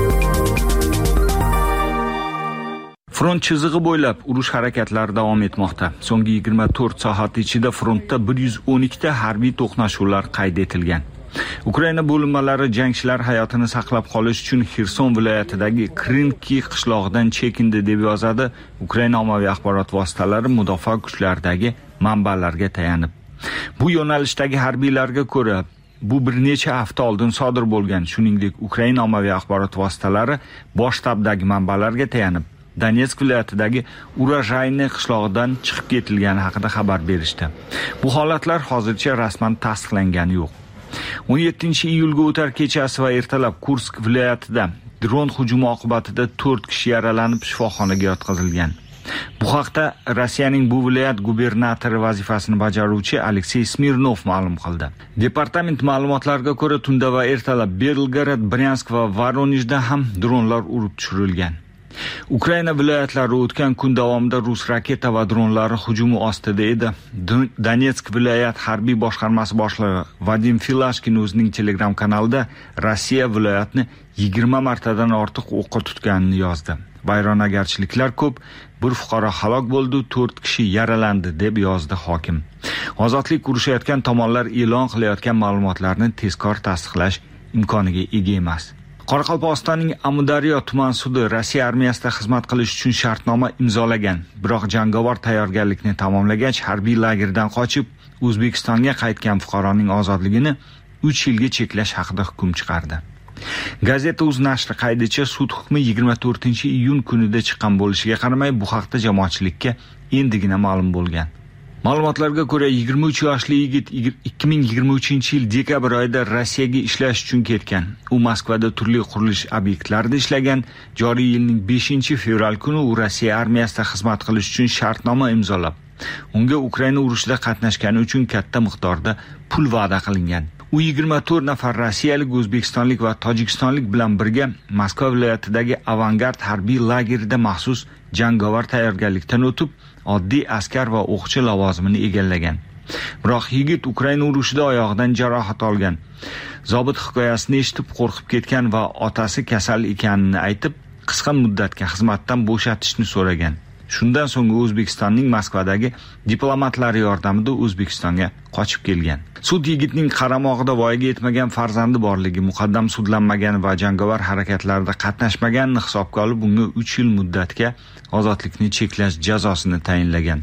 Front chizig'i bo'ylab urush harakatlari davom etmoqda. So'nggi yigirma to'rt soat ichida frontda bir yuz o'n ikki ta harbiy to'qnashuvlar qayd etilgan. Ukraina bo'linmalari jangchilar hayotini saqlab qolish uchun Xerson viloyatidagi Krinki qishlog'idan chekindi deb yozadi Ukraina ommaviy axborot vositalari mudofaa kuchlaridagi manbalarga tayanib. Bu yo'nalishdagi harbiylarga ko'ra, bu bir necha hafta oldin sodir bo'lgan. Shuningdek, Ukraina ommaviy axborot vositalari bosh shtabdagi manbalarga tayanib Donetsk viloyatidagi Urajayni qishlog'idan chiqib ketilgani haqida xabar berishdi. Bu holatlar hozircha rasman tasdiqlangani yo'q. o'n yettinchi iyulga o'tar kechasi va ertalab Kursk viloyatida dron hujumi oqibatida to'rt kishi yaralanib shifoxonaga yotqizilgan. Bu haqda Rossiyaning bu viloyat gubernatori vazifasini bajaruvchi Aleksey Smirnov ma'lum qildi. Departament ma'lumotlariga ko'ra, tunda va ertalab Belgorod, Bryansk va Voronejda ham dronlar urib tushirilgan. Ukraina viloyatlari o'tgan kun davomida rus raketa va dronlari hujumi ostida edi. Donetsk viloyat harbiy boshqarmasi boshlig'i Vadim Filashkin o'zining Telegram kanalida Rossiya viloyatni yigirma martadan ortiq o'qqa tutganini yozdi. Vayronagarchiliklar ko'p, bir fuqaro halok bo'ldi, to'rt kishi yaralandi deb yozdi hokim. Ozodlik urushayotgan tomonlar e'lon qilayotgan ma'lumotlarni tezkor tasdiqlash imkoniga ega emas. Qoraqalpog'istonning Amudaryo tuman sudi Rossiya armiyasida xizmat qilish uchun shartnoma imzolagan. Biroq jangovar tayyorgarlikni tamomlagach, harbiy lagerdan qochib, O'zbekistonga qaytgan fuqaroning ozodligini uch yilga cheklash haqida hukm chiqardi. Gazeta Uz nashri qaydicha, sud hukmi yigirma to'rtinchi iyun kunida chiqqan bo'lishiga qaramay, bu haqda jamoatchilikka endigina ma'lum bo'lgan. Ma'lumotlarga ko'ra, yigirma uch yoshli yigit ikki ming yigirma uchinchi yil dekabr oyida Rossiyaga ishlash uchun ketgan. U Moskvada turli qurilish obyektlarida ishlagan. Joriy yilning beshinchi fevral kuni u Rossiya armiyasida xizmat qilish uchun shartnoma imzolab, unga Ukraina urushida qatnashgani uchun katta miqdorda pul va'da qilingan. U yigirma to'rt nafar rossiyalik, o'zbekistonlik va tojikistonlik bilan birga Moskva viloyatidagi Avangard harbiy lagerida maxsus jangovar tayyorgarlikdan o'tib, oddiy askar va o'qchi lavozimini egallagan. Biroq yigit Ukraina urushida oyog'idan jarohat olgan. Zobit hikoyasini eshitib qo'rqib ketgan va otasi kasal ekanini aytib, qisqa muddatga xizmatdan bo'shatishni so'ragan. Shundan so'ng O'zbekistonning Moskvadagi diplomatlari yordamida O'zbekistonga qochib kelgan. Sud yigitning qaramog'ida voyaga yetmagan farzandi borligi, muqaddam sudlanmagan va jangovar harakatlarda qatnashmaganini hisobga olib, unga uch yil muddatga ozodlikni cheklash jazosini tayinlagan.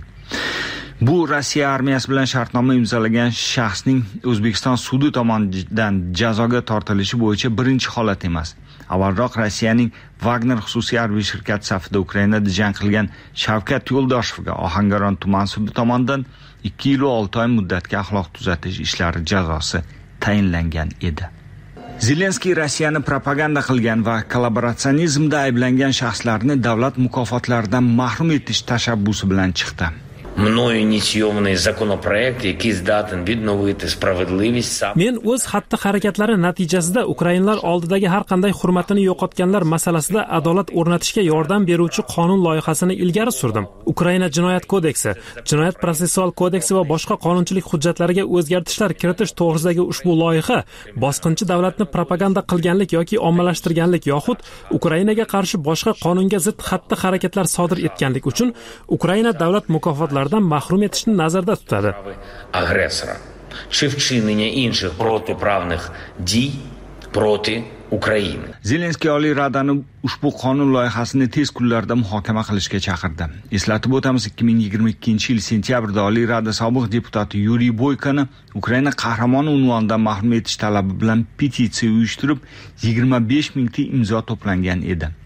Bu Rossiya armiyasi bilan shartnoma imzolagan shaxsning O'zbekiston sudi tomonidan jazoga tortilishi bo'yicha birinchi holat emas. Avvalroq Rossiyaning Wagner xususiy harbiy shirkati safida Ukrainada jang qilgan Shavkat Yo'ldoshevga Ohangaron tuman sudi tomonidan ikki yil va olti oy muddatga axloq tuzatish ishlari jazosi tayinlangan edi. Zelenskiy Rossiyani propaganda qilgan va kollaboratsionizmda ayblangan shaxslarni davlat mukofotlaridan mahrum etish tashabbusi bilan chiqdi. Мною ініційований законопроект, який здатен відновити справедливість. Men o'z xatti-harakatlari natijasida Ukrainlar oldidagi har qanday hurmatini yo'qotganlar masalasida adolat o'rnatishga yordam beruvchi qonun loyihasini ilgari surdim. Ukraina Jinoyat kodeksi, Jinoyat protsessual kodeksi va boshqa qonunchilik hujjatlariga o'zgartishlar kiritish to'g'risidagi ushbu loyiha bosqinchi davlatni propaganda qilganlik yoki ommalashtirganlik yoxud Ukrainaga qarshi boshqa qonunga zid xatti-harakatlar sodir etganlik uchun Ukraina davlat mukofotlari mahrum etishni nazarda tutadi. Агресора чи вчинення інших протиправних дій проти України. Zelenskiy Oliy Radani ushbu qonun loyihasini tez kunlarda muhokama qilishga chaqirdi. Eslatib o'tamiz, ikki ming yigirma ikkinchi yil sentyabrda Oliy Rada sobiq deputati Yuriy Boykani Ukraina qahramoni unvonidan mahrum etish talabi bilan petitsiya uyushtirib, yigirma besh mingta imzo to'plangan edi.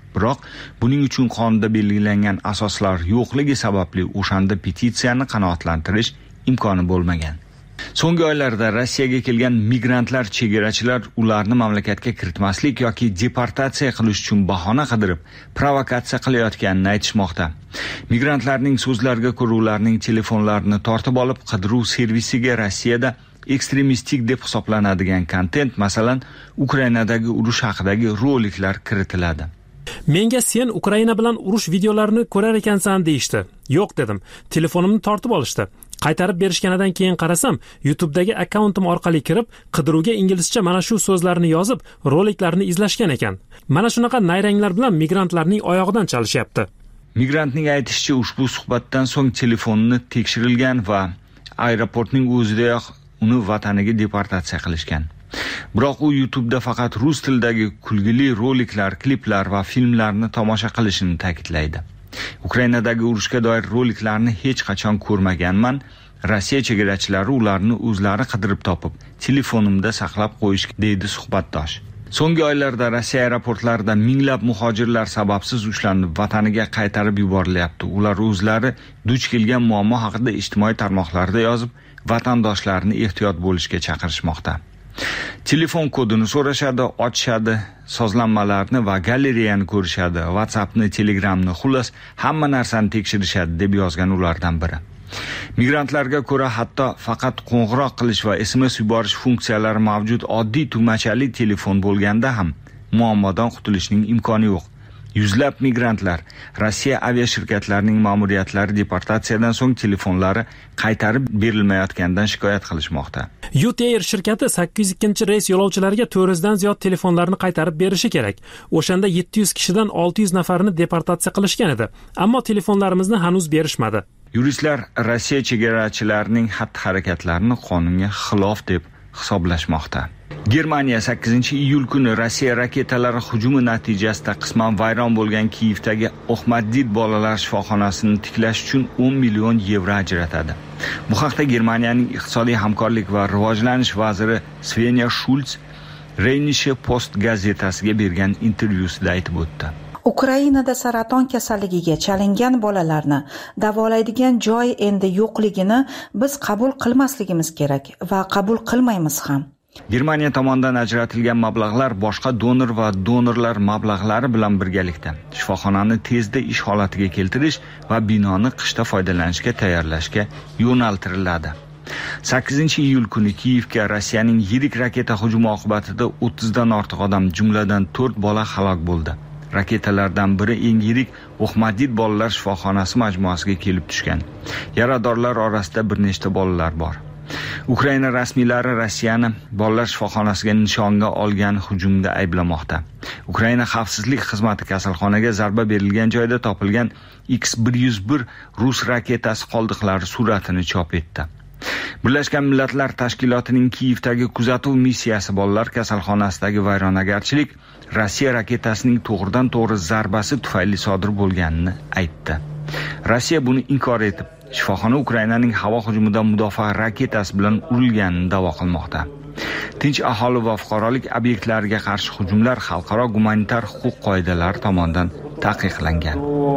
Biroq buning uchun qonunda belgilangan asoslar yo'qligi sababli o'shanda petitsiyani qanoatlantirish imkoni bo'lmagan. So'nggi oylarda Rossiyaga kelgan migrantlar chegarachilar ularni mamlakatga kiritmaslik yoki deportatsiya qilish uchun bahona qidirib, provokatsiya qilayotganini aytishmoqda. Migrantlarning so'zlariga ko'ra, ularning telefonlarini tortib olib, qidiruv servisiga Rossiyada ekstremistik deb hisoblanadigan kontent, masalan, Ukrainadagi urush haqidagi roliklar kiritiladi. Menga sen Ukraina bilan urush videolarini ko'rar ekansan deyishdi. Yo'q dedim. Telefonimni tortib olishdi. Qaytarib berishganidan keyin qarasam, YouTube'dagi akkauntim orqali kirib, qidiruvga inglizcha mana shu so'zlarni yozib, roliklarni izlashgan ekan. Mana shunaqa nayranglar bilan migrantlarning oyog'idan chalishyapti. Migrantning aytishicha, ushbu suhbatdan so'ng telefonini tekshirilgan va aeroportning o'zidayoq uni vataniga deportatsiya qilishgan. Biroq u YouTube'da faqat rus tilidagi kulgili roliklar, kliplar va filmlarni tomosha qilishini ta'kidlaydi. Ukrainadagi urushga doir roliklarni hech qachon ko'rmaganman. Rossiya chegarachilari ularni o'zlari qidirib topib, telefonimda saqlab qo'yishgan, deydi suhbatdosh. So'nggi oylarda Rossiya aeroportlarida minglab muhojirlar sababsiz ushlanib, vataniga qaytarib yuborilyapti. Ular o'zlari duch kelgan muammo haqida ijtimoiy tarmoqlarda yozib, vatandoshlarni ehtiyot bo'lishga chaqirishmoqda. Telefon kodini so'rashadi, ochishadi, sozlanmalarni va galereyani ko'rishadi, WhatsAppni, Telegramni, xullas hamma narsani tekshirishadi, deb yozgan ulardan biri. Migrantlarga ko'ra, hatto faqat qo'ng'iroq qilish va S M S yuborish funksiyalari mavjud oddiy tugmachali telefon bo'lganda ham muammodan qutulishning imkoni yo'q. Yuzlab migrantlar Rossiya aviashirkatlarining ma'muriyatlari deportatsiyadan so'ng telefonlari qaytarib berilmayotganidan shikoyat qilishmoqda. Utair shirkati sakkiz yuz ikkinchi reys yo'lovchilariga to'rt yuz dan ziyod telefonlarni qaytarib berishi kerak. O'shanda yetti yuz kishidan olti yuz nafarini deportatsiya qilishgan edi, ammo telefonlarimizni hanuz berishmadi. Yuristlar Rossiya chegarachilarining xatti-harakatlarini qonunga xilof deb hisoblashmoqda. Germaniya sakkizinchi iyul kuni Rossiya raketalari hujumi natijasida qisman vayron bo'lgan Kiyevdagi Ahmadid bolalar shifoxonasini tiklash uchun o'n million yevro ajratadi. Bu haqda Germaniyaning iqtisodiy hamkorlik va rivojlanish vaziri Svenja Schulz Rheinische Post gazetasiga bergan intervyusida aytib o'tdi. Ukrainada saraton kasalligiga chalingan bolalarni davolaydigan joy endi yo'qligini biz qabul qilmasligimiz kerak va qabul qilmaymiz ham. Germaniya tomonidan ajratilgan mablag'lar boshqa donor va donorlar mablag'lari bilan birgalikda shifoxonani tezda ish holatiga keltirish va binoni qishda foydalanishga tayyorlashga yo'naltiriladi. sakkizinchi iyul kuni Kiyevga Rossiyaning yirik raketa hujumi oqibatida o'ttiz dan ortiq odam, jumladan to'rt bola halok bo'ldi. Raketalardan biri eng yirik Ahmadid bolalar shifoxonasi majmuasiga kelib tushgan. Yaradorlar orasida bir nechta bolalar bor. Ukraina rasmiylari Rossiyani bolalar shifoxonasiga nishonga olgan hujumda ayblamoqda. Ukraina xavfsizlik xizmati kasalxonaga zarba berilgan joyda topilgan X bir yuz bir rus raketasi qoldiqlari suratini chop etdi. Birlashgan Millatlar Tashkilotining Kiyevdagi kuzatuv missiyasi bolalar kasalxonasidagi vayronagarchilik Rossiya raketasining to'g'ridan-to'g'ri zarbasi tufayli sodir bo'lganini aytdi. Rossiya buni inkor etib, shifoxona Ukrainaning havo hujumidan mudofaa raketasi bilan urilganini da'vo qilmoqda. Tinch aholi va fuqarolik obyektlariga qarshi hujumlar xalqaro gumanitar huquq qoidalari tomonidan taqiqlangan.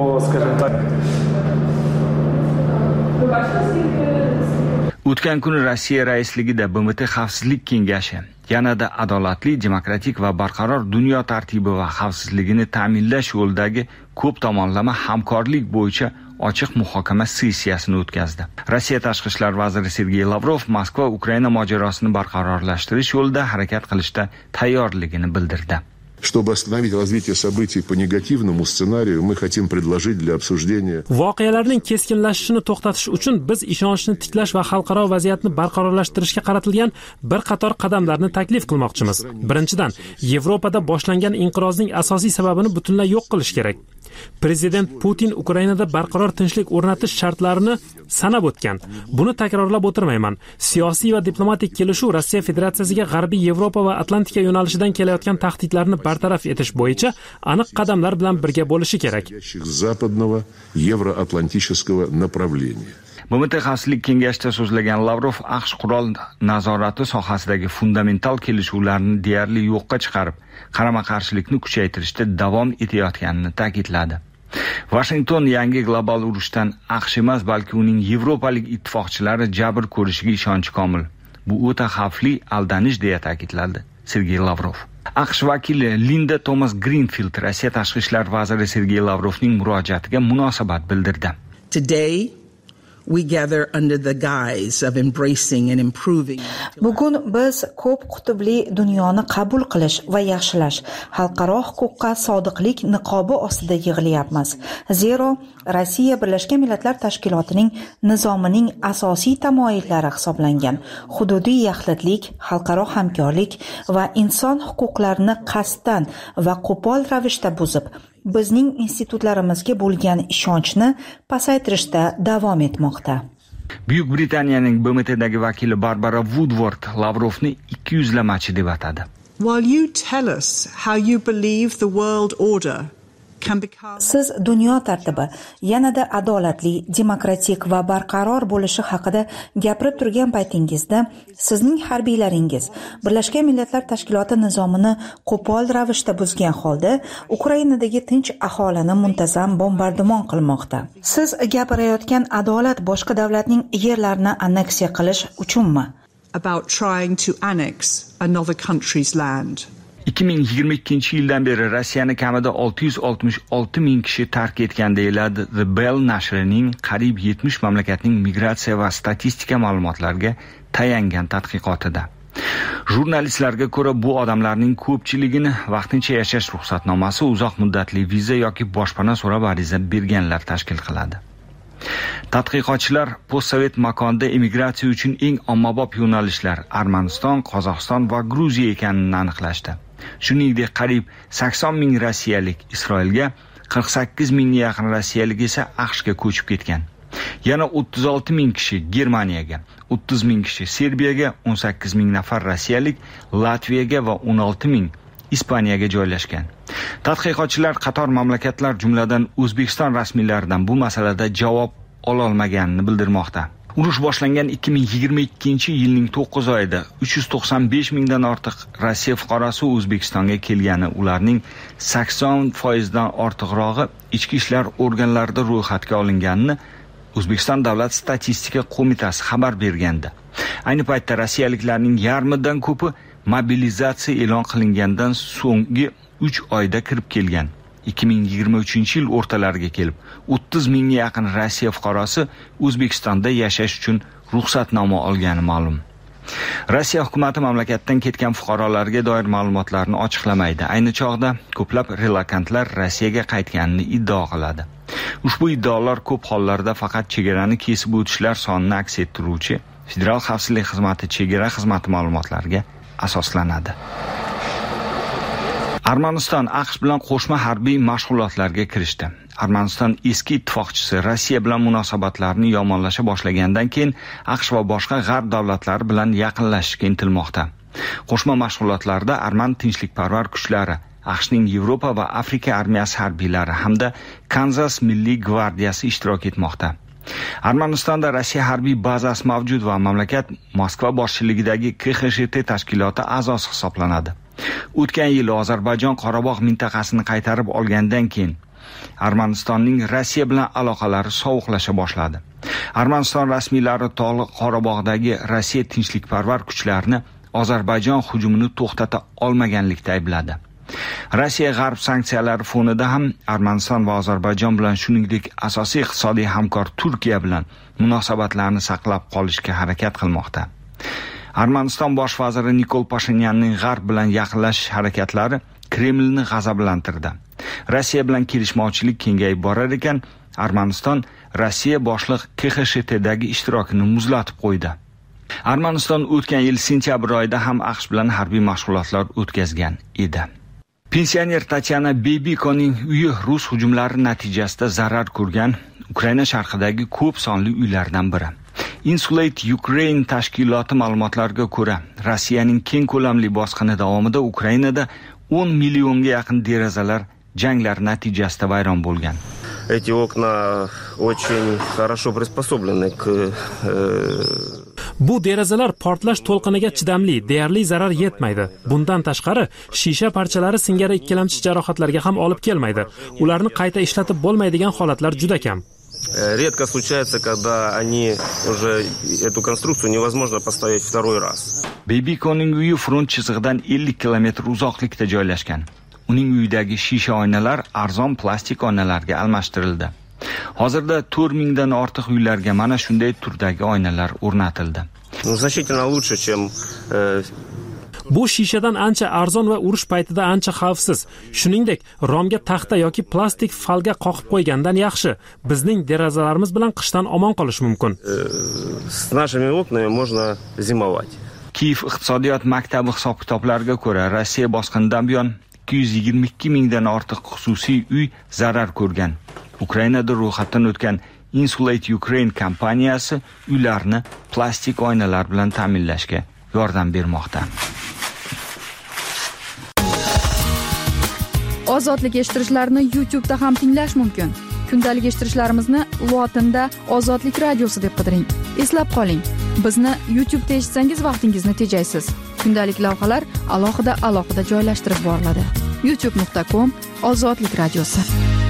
O'tgan kuni Rossiya raisligida B M T Xavfsizlik kengashi yanada adolatli, demokratik va barqaror dunyo tartibi va xavfsizligini ta'minlash yo'lidagi ko'p tomonlama hamkorlik bo'yicha ochiq muhokama sessiyasini o'tkazdi. Rossiya tashqi ishlar vaziri Sergey Lavrov Moskva Ukraina mojarosini barqarorlashtirish yo'lida harakat qilishda tayyorligini bildirdi. Чтобы остановить развитие событий по негативному сценарию, мы хотим предложить для обсуждения. Voqealarning keskinlashishini to'xtatish uchun biz ishonchni tiklash va xalqaro vaziyatni barqarorlashtirishga qaratilgan bir qator qadamlarni taklif qilmoqchimiz. Birinchidan, Yevropada boshlangan inqirozning asosiy sababini butunlay yo'q qilish kerak. Prezident Putin Ukrainada barqaror tinchlik o'rnatish shartlarini sanab o'tgan. Buni takrorlab o'tirmayman. Siyosiy va diplomatik kelishuv Rossiya Federatsiyasiga G'arbiy Yevropa va Atlantika yo'nalishidan kelayotgan tahdidlarni bartaraf etish bo'yicha aniq qadamlar bilan birga bo'lishi kerak. Западного евроатлантического направления. B M T Xavfsizlik kengashida so'zlagan Lavrov AQSh qurol nazorati sohasidagi fundamental kelishuvlarni deyarli yo'qqa chiqarib, qarama-qarshilikni kuchaytirishda davom etayotganini ta'kidladi. Washington yangi global urushdan AQSh emas, balki uning yevropalik ittifoqchilari jabr ko'rishiga ishonchi komil. Bu o'ta xavfli aldanish deya ta'kidladi Sergey Lavrov. AQSh vakili Linda Thomas Greenfield Rossiya tashqi ishlar vaziri Sergey Lavrovning murojaatiga munosabat bildirdi. Today we gather under the guise of embracing and improving. Bugun biz ko'p qutbli dunyoni qabul qilish va yaxshilash, xalqaro huquqqa sodiqlik niqobi ostida yig'ilyapmiz. Zero Rossiya Birlashgan Millatlar Tashkilotining nizomining asosiy tamoyillari hisoblangan hududiy yaxlitlik, xalqaro hamkorlik va inson huquqlarini qasddan va qo'pol ravishda buzib, bizning institutlarimizga bo'lgan ishonchni pasaytirishda davom etmoqda. Buyuk Britaniyaning B M Tdagi vakili Barbara Woodward Lavrovni ikki yuzlamachi deb atadi. While you tell us how you believe the world order Siz dunyo tartibi yanada adolatli, demokratik va barqaror bo'lishi haqida gapirib turgan paytingizda, sizning harbiylaringiz Birlashgan Millatlar Tashkiloti nizomini qo'pol ravishda buzgan holda Ukrainadagi tinch aholini muntazam bombardimon qilmoqda. Siz gapirayotgan adolat boshqa davlatning yerlarini anneksiya qilish uchunmi? About trying to annex another country's land. ikki ming yigirma ikkinchi yildan beri Rossiyani kamida olti yuz oltmish olti ming kishi tark etgan deyiladi The Bell nashrining qariyb yetmish mamlakatning migratsiya va statistika ma'lumotlariga tayangan tadqiqotida. Jurnalistlarga ko'ra, bu odamlarning ko'pchiligini vaqtincha yashash ruxsatnomasi, uzoq muddatli viza yoki boshpana so'rab ariza berganlar tashkil qiladi. Tadqiqotchilar postsovet makonda emigratsiya uchun eng ommabop yo'nalishlar Armaniston, Qozog'iston va Gruziya ekanini aniqlashdi. Shuningdek, qariyb sakson ming rossiyalik Isroilga, qirq sakkiz mingga yaqin rossiyalik esa AQShga ko'chib ketgan. Yana o'ttiz olti ming kishi Germaniyaga, o'ttiz ming kishi Serbiyaga, o'n sakkiz ming nafar rossiyalik Latviyaga va o'n olti ming Ispaniyaga joylashgan. Tadqiqotchilar qator mamlakatlar, jumladan O'zbekiston rasmiylaridan bu masalada javob ololmaganini bildirmoqda. Urush boshlangan ikki ming yigirma ikkinchi yilning to'qqiz oyida uch yuz to'qson besh mingdan ortiq Rossiya fuqarosi O'zbekistonga kelgani, ularning sakson foiz dan ortiqrog'i ichki ishlar organlarida ro'yxatga olinganini O'zbekiston Davlat statistika qo'mitasi xabar bergandi. Ayni paytda rossiyaliklarning yarmidan ko'pi mobilizatsiya e'lon qilingandan so'nggi uch oyda kirib kelgan. ikki ming yigirma uchinchi yil o'rtalariga kelib, o'ttiz mingga yaqin Rossiya fuqarosi O'zbekistonda yashash uchun ruxsatnoma olgani ma'lum. Rossiya hukumatı mamlakatdan ketgan fuqarolarga doir ma'lumotlarni ochiqlamaydi. Ayni chog'da ko'plab relokantlar Rossiyaga qaytganini iddao qiladi. Ushbu iddaolar ko'p hollarda faqat chegarani kesib o'tishlar sonini aks ettiruvchi Federal xavfsizlik xizmati chegara xizmati ma'lumotlariga asoslanadi. Armaniston AQSh bilan qo'shma harbiy mashg'ulotlarga kirishdi. Armaniston eski ittifoqchisi Rossiya bilan munosabatlarni yomonlasha boshlagandan keyin AQSh va boshqa g'arb davlatlari bilan yaqinlashishga intilmoqda. Qo'shma mashg'ulotlarda Arman tinchlikparvar kuchlari, AQShning Yevropa va Afrika armiyasi harbiylari hamda Kanzas Milliy gvardiyasi ishtirok etmoqda. Armanistonda Rossiya harbiy bazasi mavjud va mamlakat Moskva boshchiligidagi K X S T tashkiloti a'zosi hisoblanadi. O'tgan yil Ozarbayjon Qorabog' mintaqasini qaytarib olgandan keyin Armanistonning Rossiya bilan aloqalari sovuqlasha boshladi. Armaniston rasmiylari Tog'li Qorabog'dagi Rossiya tinchlikparvar kuchlarini Ozarbayjon hujumini to'xtata olmaganlikda aybladi. Rossiya g'arb sanksiyalari fonida ham Armaniston va Ozarbayjon bilan, shuningdek asosiy iqtisodiy hamkor Turkiya bilan munosabatlarni saqlab qolishga harakat qilmoqda. Armaniston bosh vaziri Nikol Pashinyanning g'arb bilan yaqinlashish harakatlari Kremlni g'azablantirdi. Rossiya bilan kelishmovchilik kengayib borar ekan, Armaniston Rossiya boshliq K X S Tdagi ishtirokini muzlatib qo'ydi. Armaniston o'tgan yil sentyabr oyida ham AQSh bilan harbiy mashg'ulotlar o'tkazgan edi. Pensioner Tatyana Bebikoning uyi rus hujumlari natijasida zarar ko'rgan Ukraina sharqidagi ko'p sonli uylardan biri. Insulate Ukraine tashkiloti ma'lumotlariga ko'ra, Rossiyaning keng ko'lamli bosqini davomida Ukrainada o'n millionga yaqin derazalar janglar natijasida vayron bo'lgan. эти окна очень хорошо приспособлены к... Bu derazalar portlash to'lqiniga chidamli, deyarli zarar yetmaydi. Bundan tashqari, shisha parchalari singari ikkilamchi jarohatlarga ham olib kelmaydi. Ularni qayta ishlatib bo'lmaydigan holatlar juda kam. Редко случается, когда они уже эту конструкцию невозможно поставить второй раз. Bebikoning uyi front chizig'idan ellik kilometr uzoqlikda joylashgan. Uning uyidagi shisha oynalar arzon plastik oynalarga almashtirildi. Hozirda to'rt mingdan ortiq uylarga mana shunday turdagi oynalar o'rnatildi. Значительно лучше, чем Bu shishadan ancha arzon va urush paytida ancha xavfsiz. Shuningdek, romga taxta yoki plastik falga qoqib qo'ygandan yaxshi. Bizning derazalarimiz bilan qishdan omon qolish mumkin. С нашими окнами можно зимовать. Kiyev iqtisodiyot maktabi hisob-kitoblariga ko'ra, Rossiya bosqinidan buyon ikki yuz yigirma ikki mingdan ortiq xususiy uy zarar ko'rgan. Ukrainada ro'yxatdan o'tgan Insulate Ukraine kompaniyasi uylarni plastik oynalar bilan ta'minlashga yordam bermoqda. Ozodlik eshittirishlarni YouTube'da ham tinglash mumkin. Kundalik eshittirishlarimizni lotinda Ozodlik radiosi deb qidiring. Eslab qoling, bizni YouTube'da eshitsangiz vaqtingizni tejaysiz. Kundalik lavhalar alohida alohida joylashtirib boriladi. youtube nuqta com Ozodlik radiosi.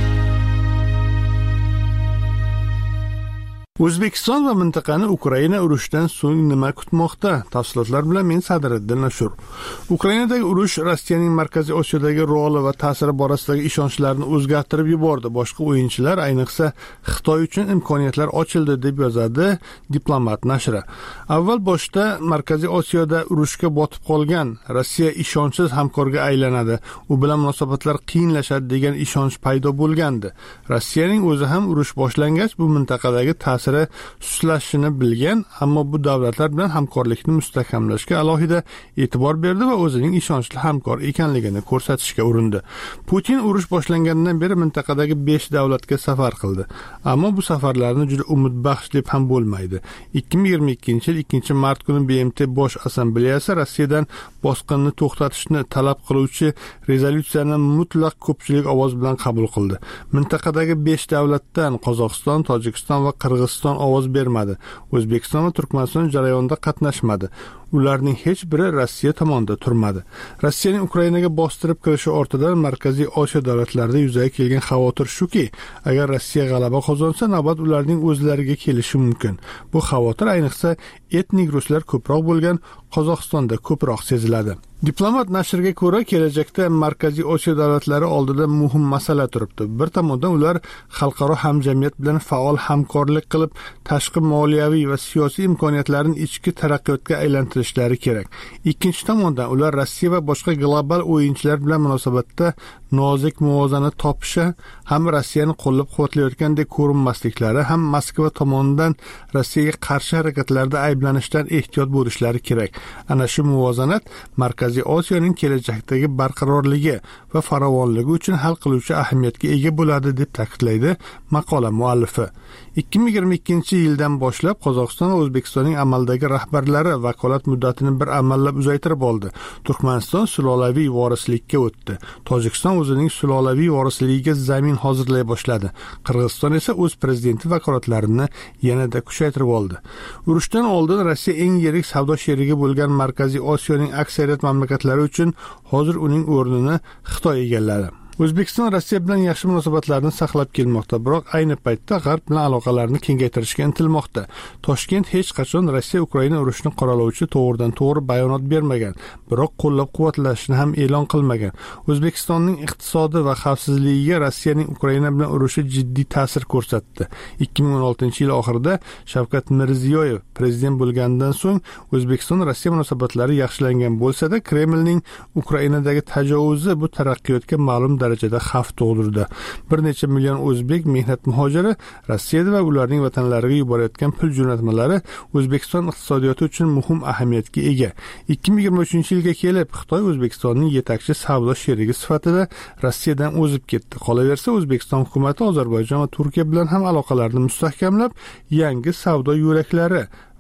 O'zbekiston va mintaqani Ukraina urushidan so'ng nima kutmoqda? Tafsilotlar bilan men Sadriddin Ashur. Ukrainadagi urush Rossiyaning Markaziy Osiyodagi roli va ta'siri borasidagi ishonchlarni o'zgartirib yubordi. Boshqa o'yinchilar, ayniqsa Xitoy uchun imkoniyatlar ochildi deb yozadi Diplomat nashri. Avval boshda Markaziy Osiyoda urushga botib qolgan Rossiya ishonchsiz hamkorga aylanadi. U bilan munosabatlar qiyinlashadi degan ishonch paydo bo'lgandi. Rossiyaning o'zi ham urush boshlangach bu mintaqadagi ta'sir suslashishini bilgan, ammo bu davlatlar bilan hamkorlikni mustahkamlashga alohida e'tibor berdi va o'zining ishonchli hamkor ekanligini ko'rsatishga urindi. Putin urush boshlanganidan beri mintaqadagi besh davlatga safar qildi, ammo bu safarlarni juda umidbaxsh deb ham bo'lmaydi. ikki ming yigirma ikkinchi yil ikkinchi mart kuni B M T Bosh assambleyasi Rossiyadan bosqinni to'xtatishni talab qiluvchi rezolyutsiyani mutlaq ko'pchilik ovoz bilan qabul qildi. Mintaqadagi besh davlatdan Qozog'iston, Tojikiston va Qirg'iziston ovoz bermadi. O'zbekiston va Turkmaniston jarayonda qatnashmadi. Ularning hech biri Rossiya tomonida turmadi. Rossiyaning Ukrainaga bostirib kirishi ortidan Markaziy Osiyo davlatlarida yuzaga kelgan xavotir shuki, agar Rossiya g'alaba qozonsa, navbat ularning o'zlariga kelishi mumkin. Bu xavotir ayniqsa etnik ruslar ko'proq bo'lgan Qozog'istonda ko'proq seziladi. Diplomat nashriga ko'ra, kelajakda Markaziy Osiyo davlatlari oldida muhim masala turibdi. Bir tomondan ular xalqaro hamjamiyat bilan faol hamkorlik qilib, tashqi moliyaviy va siyosiy imkoniyatlarni ichki taraqqiyotga aylantirishlari kerak. Ikkinchi tomondan ular Rossiya va boshqa global o'yinchilar bilan munosabatda nozik muvozanat topishi, ham Rossiyani qo'llab-quvvatlayotgandek ko'rinmasliklari, ham Moskva tomonidan Rossiyaga qarshi harakatlarda ayblanishdan ehtiyot bo'lishlari kerak. Ana shu muvozanat Markaziy Osiyoning kelajakdagi barqarorligi va farovonligi uchun hal qiluvchi ahamiyatga ega bo'ladi deb ta'kidlaydi maqola muallifi. ikki ming yigirma ikkinchi yildan boshlab Qozog'iston va O'zbekistonning amaldagi rahbarlari vakolat muddatini bir amallab uzaytirib oldi. Turkmaniston sulolaviy vorislikka o'tdi. Tojikiston o'zining sulolaviy vorisligiga zamin hozirlay boshladi. Qirg'iziston esa o'z prezidenti vakolatlarini yanada kuchaytirib oldi. Urushdan oldin Rossiya eng yirik savdo sherigi bo'lgan Markaziy Osiyoning aksariyat mamlakatlari uchun hozir uning o'rnini Xitoy egalladi. O'zbekiston Rossiya bilan yaxshi munosabatlarni saqlab kelmoqda, biroq ayni paytda G'arb bilan aloqalarni kengaytirishga intilmoqda. Toshkent hech qachon Rossiya Ukraina urushini qoralovchi to'g'ridan to'g'ri bayonot bermagan, biroq qo'llab-quvvatlashni ham e'lon qilmagan. O'zbekistonning iqtisodi va xavfsizligiga Rossiyaning Ukraina bilan urushi jiddiy ta'sir ko'rsatdi. ikki ming o'n oltinchi yil oxirida Shavkat Mirziyoyev prezident bo'lganidan so'ng O'zbekiston Rossiya munosabatlari yaxshilangan bo'lsa-da, Kremlning Ukrainadagi tajovuzi bu taraqqiyotga ma'lum darajada xavf tug'dirdi. Bir necha million o'zbek mehnat muhojiri Rossiyada va ularning vatanlariga yuborayotgan pul jo'natmalari O'zbekiston iqtisodiyoti uchun muhim ahamiyatga ega. ikki ming yigirma uchinchi yilga kelib Xitoy O'zbekistonning yetakchi savdo sherigi sifatida Rossiyadan o'zib ketdi. Qolaversa, O'zbekiston hukumatı Ozarbayjon va Turkiya bilan ham aloqalarni mustahkamlab, yangi savdo yo'laklari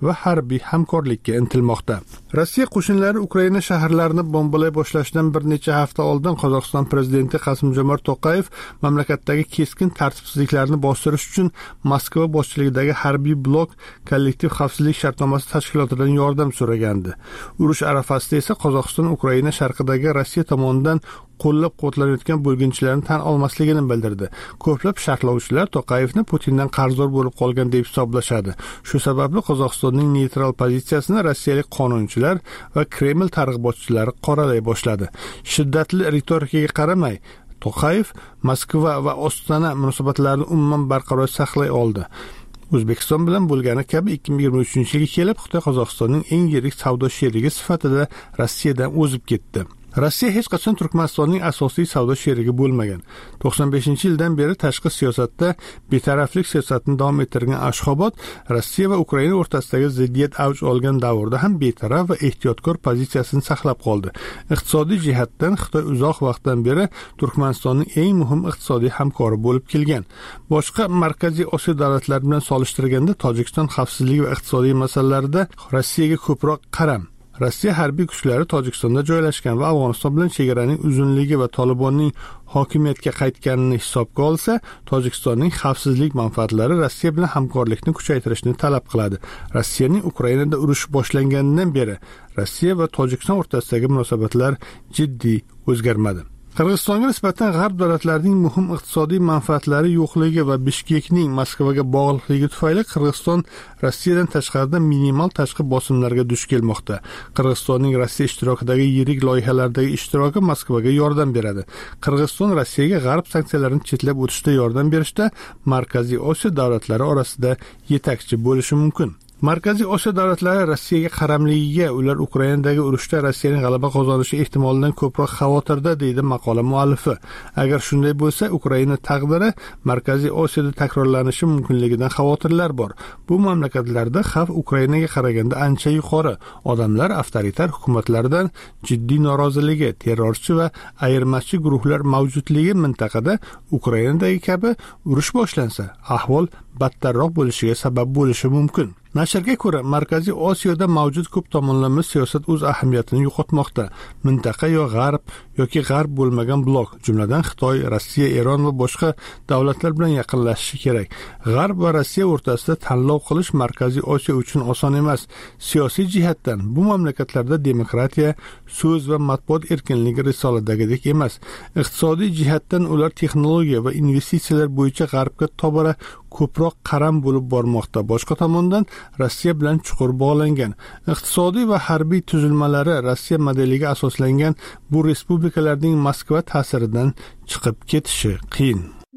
va harbiy hamkorlikka intilmoqda. Rossiya qo'shinlari Ukraina shaharlarini bombalay boshlashidan bir necha hafta oldin Qozog'iston prezidenti Qasim-Jomart To'qayev mamlakatdagi keskin tartibsizliklarni bostirish uchun Moskva boshchiligidagi harbiy blok kollektiv xavfsizlik shartnomasi tashkilotidan yordam so'ragandi. Urush arafasida esa Qozog'iston Ukraina sharqidagi Rossiya tomonidan qo'llab-quvvatlanayotgan bo'lginchilarni tan olmasligini bildirdi. Ko'plab sharhlovchilar To'qayevni Putindan qarzdor bo'lib qolgan deb hisoblashadi. Shu sababli Qozog'istonning neytral pozitsiyasini rossiyalik qonunchilar va Kreml targ'ibotchilari qoralay boshladi. Shiddatli ritorikaga qaramay, To'qayev Moskva va Ostona munosabatlarini umuman barqaror saqlay oldi. O'zbekiston bilan bo'lgani kabi ikki ming yigirma uchinchi yilga kelib Xitoy Qozog'istonning eng yirik savdo sherigi sifatida Rossiyadan o'zib ketdi. Rossiya hech qachon Turkmanistonning asosiy savdo sherigi bo'lmagan. to'qson beshinchi yildan beri tashqi siyosatda betaraflik siyosatini davom ettirgan Ashxobod Rossiya va Ukraina o'rtasidagi ziddiyat avj olgan davrda ham betaraf va ehtiyotkor pozitsiyasini saqlab qoldi. Iqtisodiy jihatdan Xitoy uzoq vaqtdan beri Turkmanistonning eng muhim iqtisodiy hamkori bo'lib kelgan. Boshqa Markaziy Osiyo davlatlari bilan solishtirganda Tojikiston xavfsizligi va iqtisodiy masalalarida Rossiyaga ko'proq qaram. Rossiya harbiy kuchlari Tojikistonda joylashgan va Afg'oniston bilan chegaraning uzunligi va Tolibonning hokimiyatga qaytganini hisobga olsa, Tojikistonning xavfsizlik manfaatlari Rossiya bilan hamkorlikni kuchaytirishni talab qiladi. Rossiyaning Ukrainada urush boshlanganidan beri Rossiya va Tojikiston o'rtasidagi munosabatlar jiddiy o'zgarmadi. Qirg'izistonga nisbatan g'arb davlatlarining muhim iqtisodiy manfaatlari yo'qligi va Bishkekning Moskvaga bog'liqligi tufayli Qirg'iziston Rossiyadan tashqarida minimal tashqi bosimlarga duch kelmoqda. Qirg'izistonning Rossiya ishtirokidagi yirik loyihalardagi ishtiroki Moskvaga yordam beradi. Qirg'iziston Rossiyaga g'arb sanksiyalarini chetlab o'tishda yordam berishda Markaziy Osiyo davlatlari orasida yetakchi bo'lishi mumkin. Markaziy Osiyo davlatlari Rossiyaga qaramligiga, ular Ukrainadagi urushda Rossiyaning g'alaba qozonishi ehtimolidan ko'proq xavotirda, deydi maqola muallifi. Agar shunday bo'lsa, Ukraina taqdiri Markaziy Osiyoda takrorlanishi mumkinligidan xavotirlar bor. Bu mamlakatlarda xavf Ukrainaga qaraganda ancha yuqori. Odamlar avtoritar hukumatlardan jiddiy noroziligi, terrorchi va ayirmachi guruhlar mavjudligi mintaqada Ukrainadagi kabi urush boshlansa, ahvol battarroq bo'lishiga sabab bo'lishi mumkin. Nashrga ko'ra, Markaziy Osiyoda mavjud ko'p tomonlama siyosat o'z ahamiyatini yo'qotmoqda. Mintaqa yo g'arb yoki g'arb bo'lmagan blok, jumladan Xitoy, Rossiya, Eron va boshqa davlatlar bilan yaqinlashishi kerak. G'arb va Rossiya o'rtasida tanlov qilish Markaziy Osiyo uchun oson emas. Siyosiy jihatdan bu mamlakatlarda demokratiya, so'z va matbuot erkinligi risoladagidek emas. Iqtisodiy jihatdan ular texnologiya va investitsiyalar bo'yicha g'arbga tobora ko'proq qaram bo'lib bormoqda. Boshqa tomondan Rossiya bilan chuqur bog'langan. Iqtisodiy va harbiy tuzilmalari Rossiya modeliga asoslangan bu respublikalarning Moskva ta'siridan chiqib ketishi qiyin.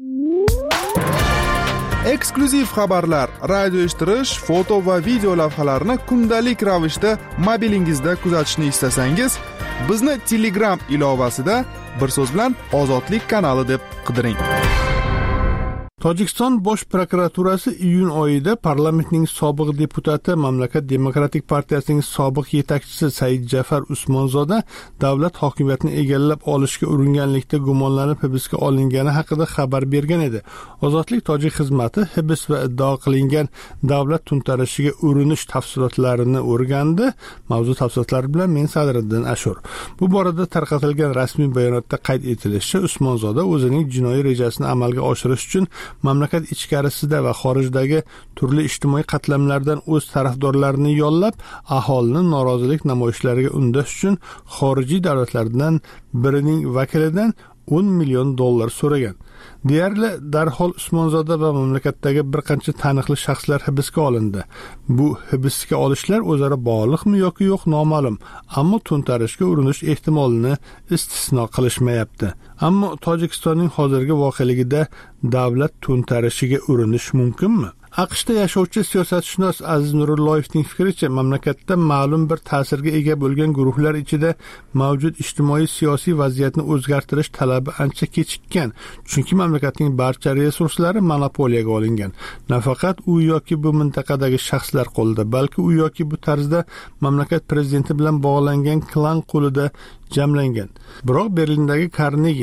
Eksklyuziv xabarlar, radio eshittirish, foto va video lavhalarni kundalik ravishda mobilingizda kuzatishni istasangiz, bizni Telegram ilovasida bir so'z bilan Ozodlik kanali deb qidiring. Tojikiston bosh prokuraturasi iyun oyida parlamentning sobiq deputati, mamlakat demokratik partiyasining sobiq yetakchisi Said Jafar Usmonzoda davlat hokimiyatini egallab olishga uringanlikda gumonlanib hibsga olingani haqida xabar bergan edi. Ozodlik tojik xizmati hibs va iddao qilingan davlat to'ntarishiga urinish tafsilotlarini o'rgandi. Mavzu tafsilotlari bilan men Sadriddin Ashur. Bu borada tarqatilgan rasmiy bayonotda qayd etilishicha, Usmonzoda o'zining jinoiy rejasini amalga oshirish uchun mamlakat ichkarisida va xorijdagi turli ijtimoiy qatlamlardan o'z tarafdorlarini yollab, aholini norozilik namoyishlariga undash uchun xorijiy davlatlardan birining vakilidan o'n million dollar so'ragan. Deyarli darhol Usmonzoda va mamlakatdagi bir qancha taniqli shaxslar hibsga olindi. Bu hibsga olishlar o'zaro bog'liqmi yoki yo'q noma'lum, ammo to'ntarishga urinish ehtimolini istisno qilishmayapti. Ammo Tojikistonning hozirgi voqeligida davlat to'ntarishiga urinish mumkinmi? AQShda yashovchi siyosatshunos Aziz Nurulloyevning fikricha, mamlakatda ma'lum bir ta'sirga ega bo'lgan guruhlar ichida mavjud ijtimoiy siyosiy vaziyatni o'zgartirish talabi ancha kechikkan, chunki mamlakatning barcha resurslari monopoliyaga olingan. Nafaqat u yoki bu mintaqadagi shaxslar qo'lida, balki u yoki bu tarzda mamlakat prezidenti bilan bog'langan klan qo'lida jamlangan. Biroq Berlindagi Carnegie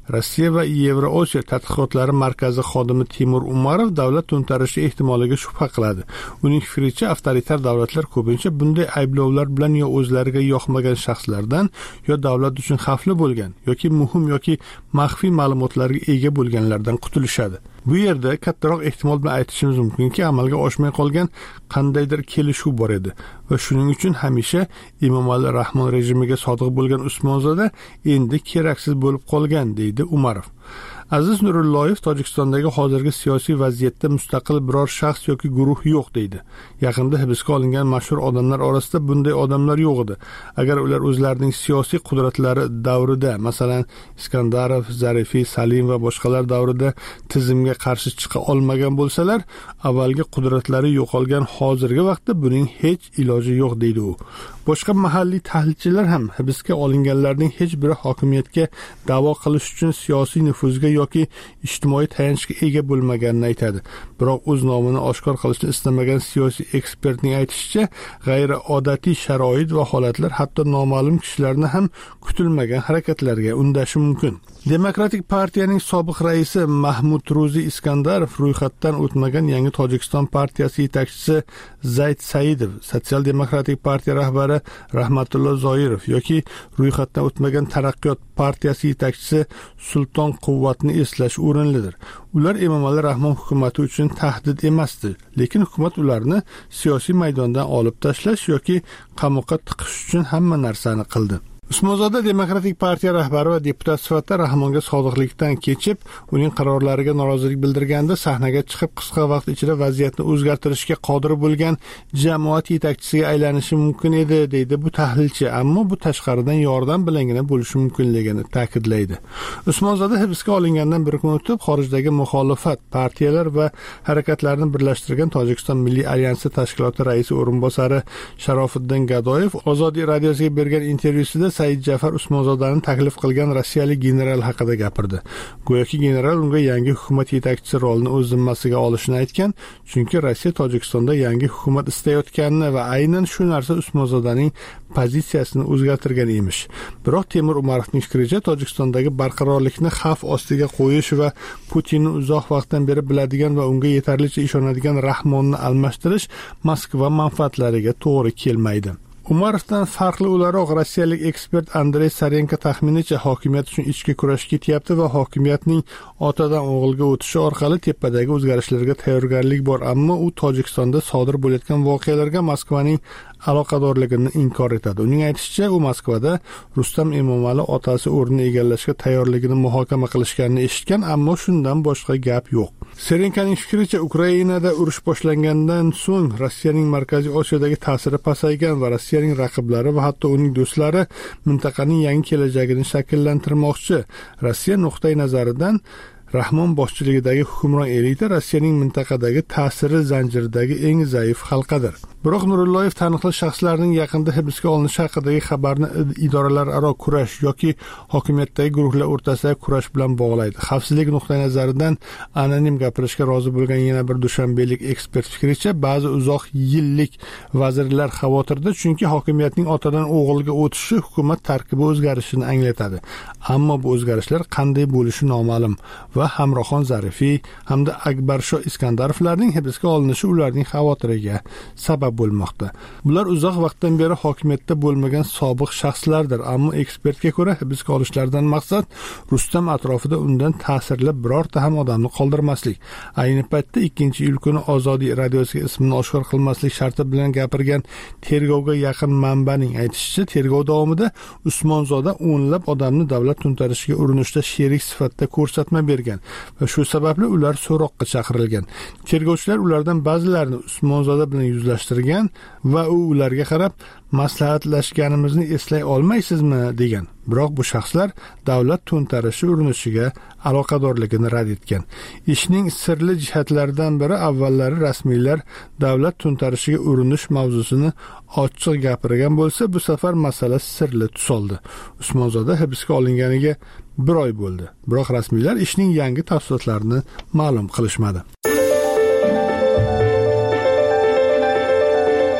Rossiya va Yevrosiyo tadqiqotlari markazi xodimi Timur Umarov davlat to'ntarishi ehtimoliga shubha qiladi. Uning fikricha, avtoritar davlatlar ko'pincha bunday ayblovlar bilan yo o'zlariga yoqmagan shaxslardan, yo davlat uchun xavfli bo'lgan yoki muhim yoki maxfiy ma'lumotlarga ega bo'lganlardan qutulishadi. Bu yerda kattaroq ehtimol bilan aytishimiz mumkinki, amalga oshmay qolgan qandaydir kelishuv bor edi va shuning uchun hamisha Emomali Rahmon rejimiga sodiq bo'lgan Usmonzoda endi keraksiz bo'lib qolgan, deydi Umarov. Aziz Nurulloyev Tojikistondagi hozirgi siyosiy vaziyatda mustaqil biror shaxs yoki guruh yo'q, deydi. Yaqinda hibsga olingan mashhur odamlar orasida bunday odamlar yo'q edi. Agar ular o'zlarining siyosiy qudratlari davrida, masalan, Iskandarov, Zarifiy, Salim va boshqalar davrida tizimga qarshi chiqa olmagan bo'lsalar, avvalgi qudratlari yo'qolgan hozirgi vaqtda buning hech iloji yo'q, deydi u. Boshqa mahalliy tahlilchilar ham hibsga olinganlarning hech biri hokimiyatga da'vo qilish uchun siyosiy nufuzga yoki ijtimoiy tayanchga ega bo'lmaganini aytadi. Biroq o'z nomini oshkor qilishni istamagan siyosiy ekspertning aytishicha, g'ayriodatiy sharoit va holatlar hatto noma'lum kishilarni ham kutilmagan harakatlarga undashi mumkin. Demokratik partiyaning sobiq raisi Mahmud Ruzi Iskandarov ro'yxatdan o'tmagan yangi Tojikiston partiyasi yetakchisi Zayd Saidov, Sotsial demokratik partiya rahbari Rahmatullo Zoirov yoki ro'yxatdan o'tmagan Taraqqiyot partiyasi yetakchisi Sulton Quvvatni eslash o'rinlidir. Ular Emomali Rahmon hukumati uchun tahdid emasdi, lekin hukumat ularni siyosiy maydondan olib tashlash yoki qamoqqa tiqish uchun hamma narsani qildi. Usmonzoda Demokratik partiya rahbari va deputat sifatida Rahmonga sodiqlikdan kechib, uning qarorlariga norozilik bildirganda sahnaga chiqib qisqa vaqt ichida vaziyatni o'zgartirishga qodir bo'lgan jamoat yetakchisiga aylanishi mumkin edi, deydi bu tahlilchi, ammo bu tashqaridan yordam bilangina bo'lishi mumkinligini ta'kidlaydi. Usmonzoda hibsga olingandan bir kun o'tib, xorijdagi muxolifat partiyalar va harakatlarni birlashtirgan Tojikiston Milliy alyansi tashkiloti raisi o'rinbosari Sharofiddin Gadoyev Ozodiy radiosiga bergan intervyusida Said Jafar Usmonzodani taklif qilgan rossiyalik general haqida gapirdi. Go'yoki general unga yangi hukumat yetakchisi rolini o'z zimmasiga olishini aytgan, chunki Rossiya Tojikistonda yangi hukumat istayotganini va aynan shu narsa Usmonzodaning pozitsiyasini o'zgartirgan emish. Biroq Temur Umarovning fikricha, Tojikistondagi barqarorlikni xavf ostiga qo'yish va Putinni uzoq vaqtdan beri biladigan va unga yetarlicha ishonadigan Rahmonni almashtirish Moskva manfaatlariga to'g'ri kelmaydi. Umarovdan farqli o'laroq rossiyalik ekspert Andrey Sarenko taxminicha hokimiyat uchun ichki kurash ketyapti va hokimiyatning otadan o'g'ilga o'tishi orqali tepadagi o'zgarishlarga tayyorgarlik bor, ammo u Tojikistonda sodir bo'layotgan voqealarga Moskvaning aloqadorligini inkor etadi. Uning aytishicha, u Moskvada Rustam Emomali otasi o'rnini egallashga tayyorligini muhokama qilishganini eshitgan, ammo shundan boshqa gap yo'q. Serenkaning fikricha, Ukrainada urush boshlangandan so'ng Rossiyaning Markaziy Osiyodagi ta'siri pasaygan va Rossiyaning raqiblari va hatto uning do'stlari mintaqaning yangi kelajagini shakllantirmoqchi. Rossiya nuqtai nazaridan Rahmon boshchiligidagi hukmron elita Rossiyaning mintaqadagi ta'siri zanjiridagi eng zaif halqadir. Biroq Nurulloyev taniqli shaxslarning yaqinda hibsga olinishi haqidagi xabarni idoralararo kurash yoki hokimiyatdagi guruhlar o'rtasidagi kurash bilan bog'laydi. Xavfsizlik nuqtai nazaridan anonim gapirishga rozi bo'lgan yana bir dushanbelik ekspert fikricha, ba'zi uzoq yillik vazirlar xavotirda, chunki hokimiyatning otadan o'g'ilga o'tishi hukumat tarkibi o'zgarishini anglatadi. Ammo bu o'zgarishlar qanday bo'lishi noma'lum va Hamroxon Zarifiy hamda Akbarsho Iskandarovlarning hibsga olinishi ularning xavotiriga sabab bo'lmoqda. Bular uzoq vaqtdan beri hokimiyatda bo'lmagan sobiq shaxslardir, ammo ekspertga ko'ra hibsga olishlardan maqsad Rustam atrofida undan ta'sirli birorta ham odamni qoldirmaslik. Ayni paytda ikkinchi iyul kuni Ozodiy radiosiga ismini oshkor qilmaslik sharti bilan gapirgan tergovga yaqin manbaning aytishicha, tergov davomida Usmonzoda o'nlab odamni davlat to'ntarishiga urinishda sherik sifatida ko'rsatma bergan va shu sababli ular so'roqqa chaqirilgan. Tergovchilar ulardan ba'zilarini Usmonzoda bilan yuzlashtirgan va u ularga qarab, maslahatlashganimizni eslay olmaysizmi degan. Biroq bu shaxslar davlat to'ntarishi urinishiga aloqadorligini rad etgan. Ishning sirli jihatlaridan biri, avvallari rasmiylar davlat to'ntarishiga urinish mavzusini ochiq gapirgan bo'lsa, bu safar masala sirli tus oldi. Usmonzoda hibsga olinganiga bir oy bo'ldi. Biroq rasmiylar ishning yangi tafsilotlarini ma'lum qilishmadi.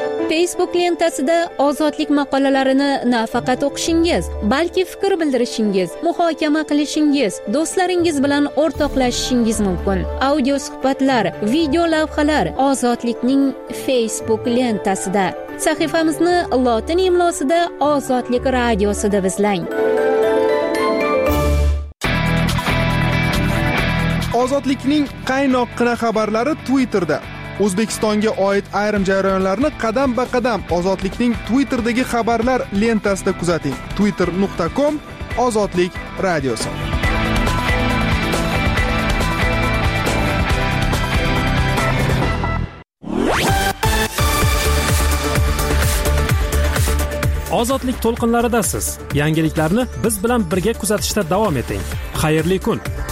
Facebook lentasida ozodlik maqolalarini nafaqat o'qishingiz, balki fikr bildirishingiz, muhokama qilishingiz, do'stlaringiz bilan o'rtoqlashishingiz mumkin. Audio suhbatlar, video lavhalar ozodlikning Facebook lentasida. Sahifamizni lotin imlosida Ozodlik radiosi deb izlang. Ozodlikning qaynoqqina xabarlari Twitterda. O'zbekistonga oid ayrim jarayonlarni qadam-ba-qadam Ozodlikning Twitterdagi xabarlar lentasida kuzating. twitter nuqta com Ozodlik radiosi. Ozodlik to'lqinlaridasiz. Yangiliklarni biz bilan birga kuzatishda davom eting. Xayrli kun.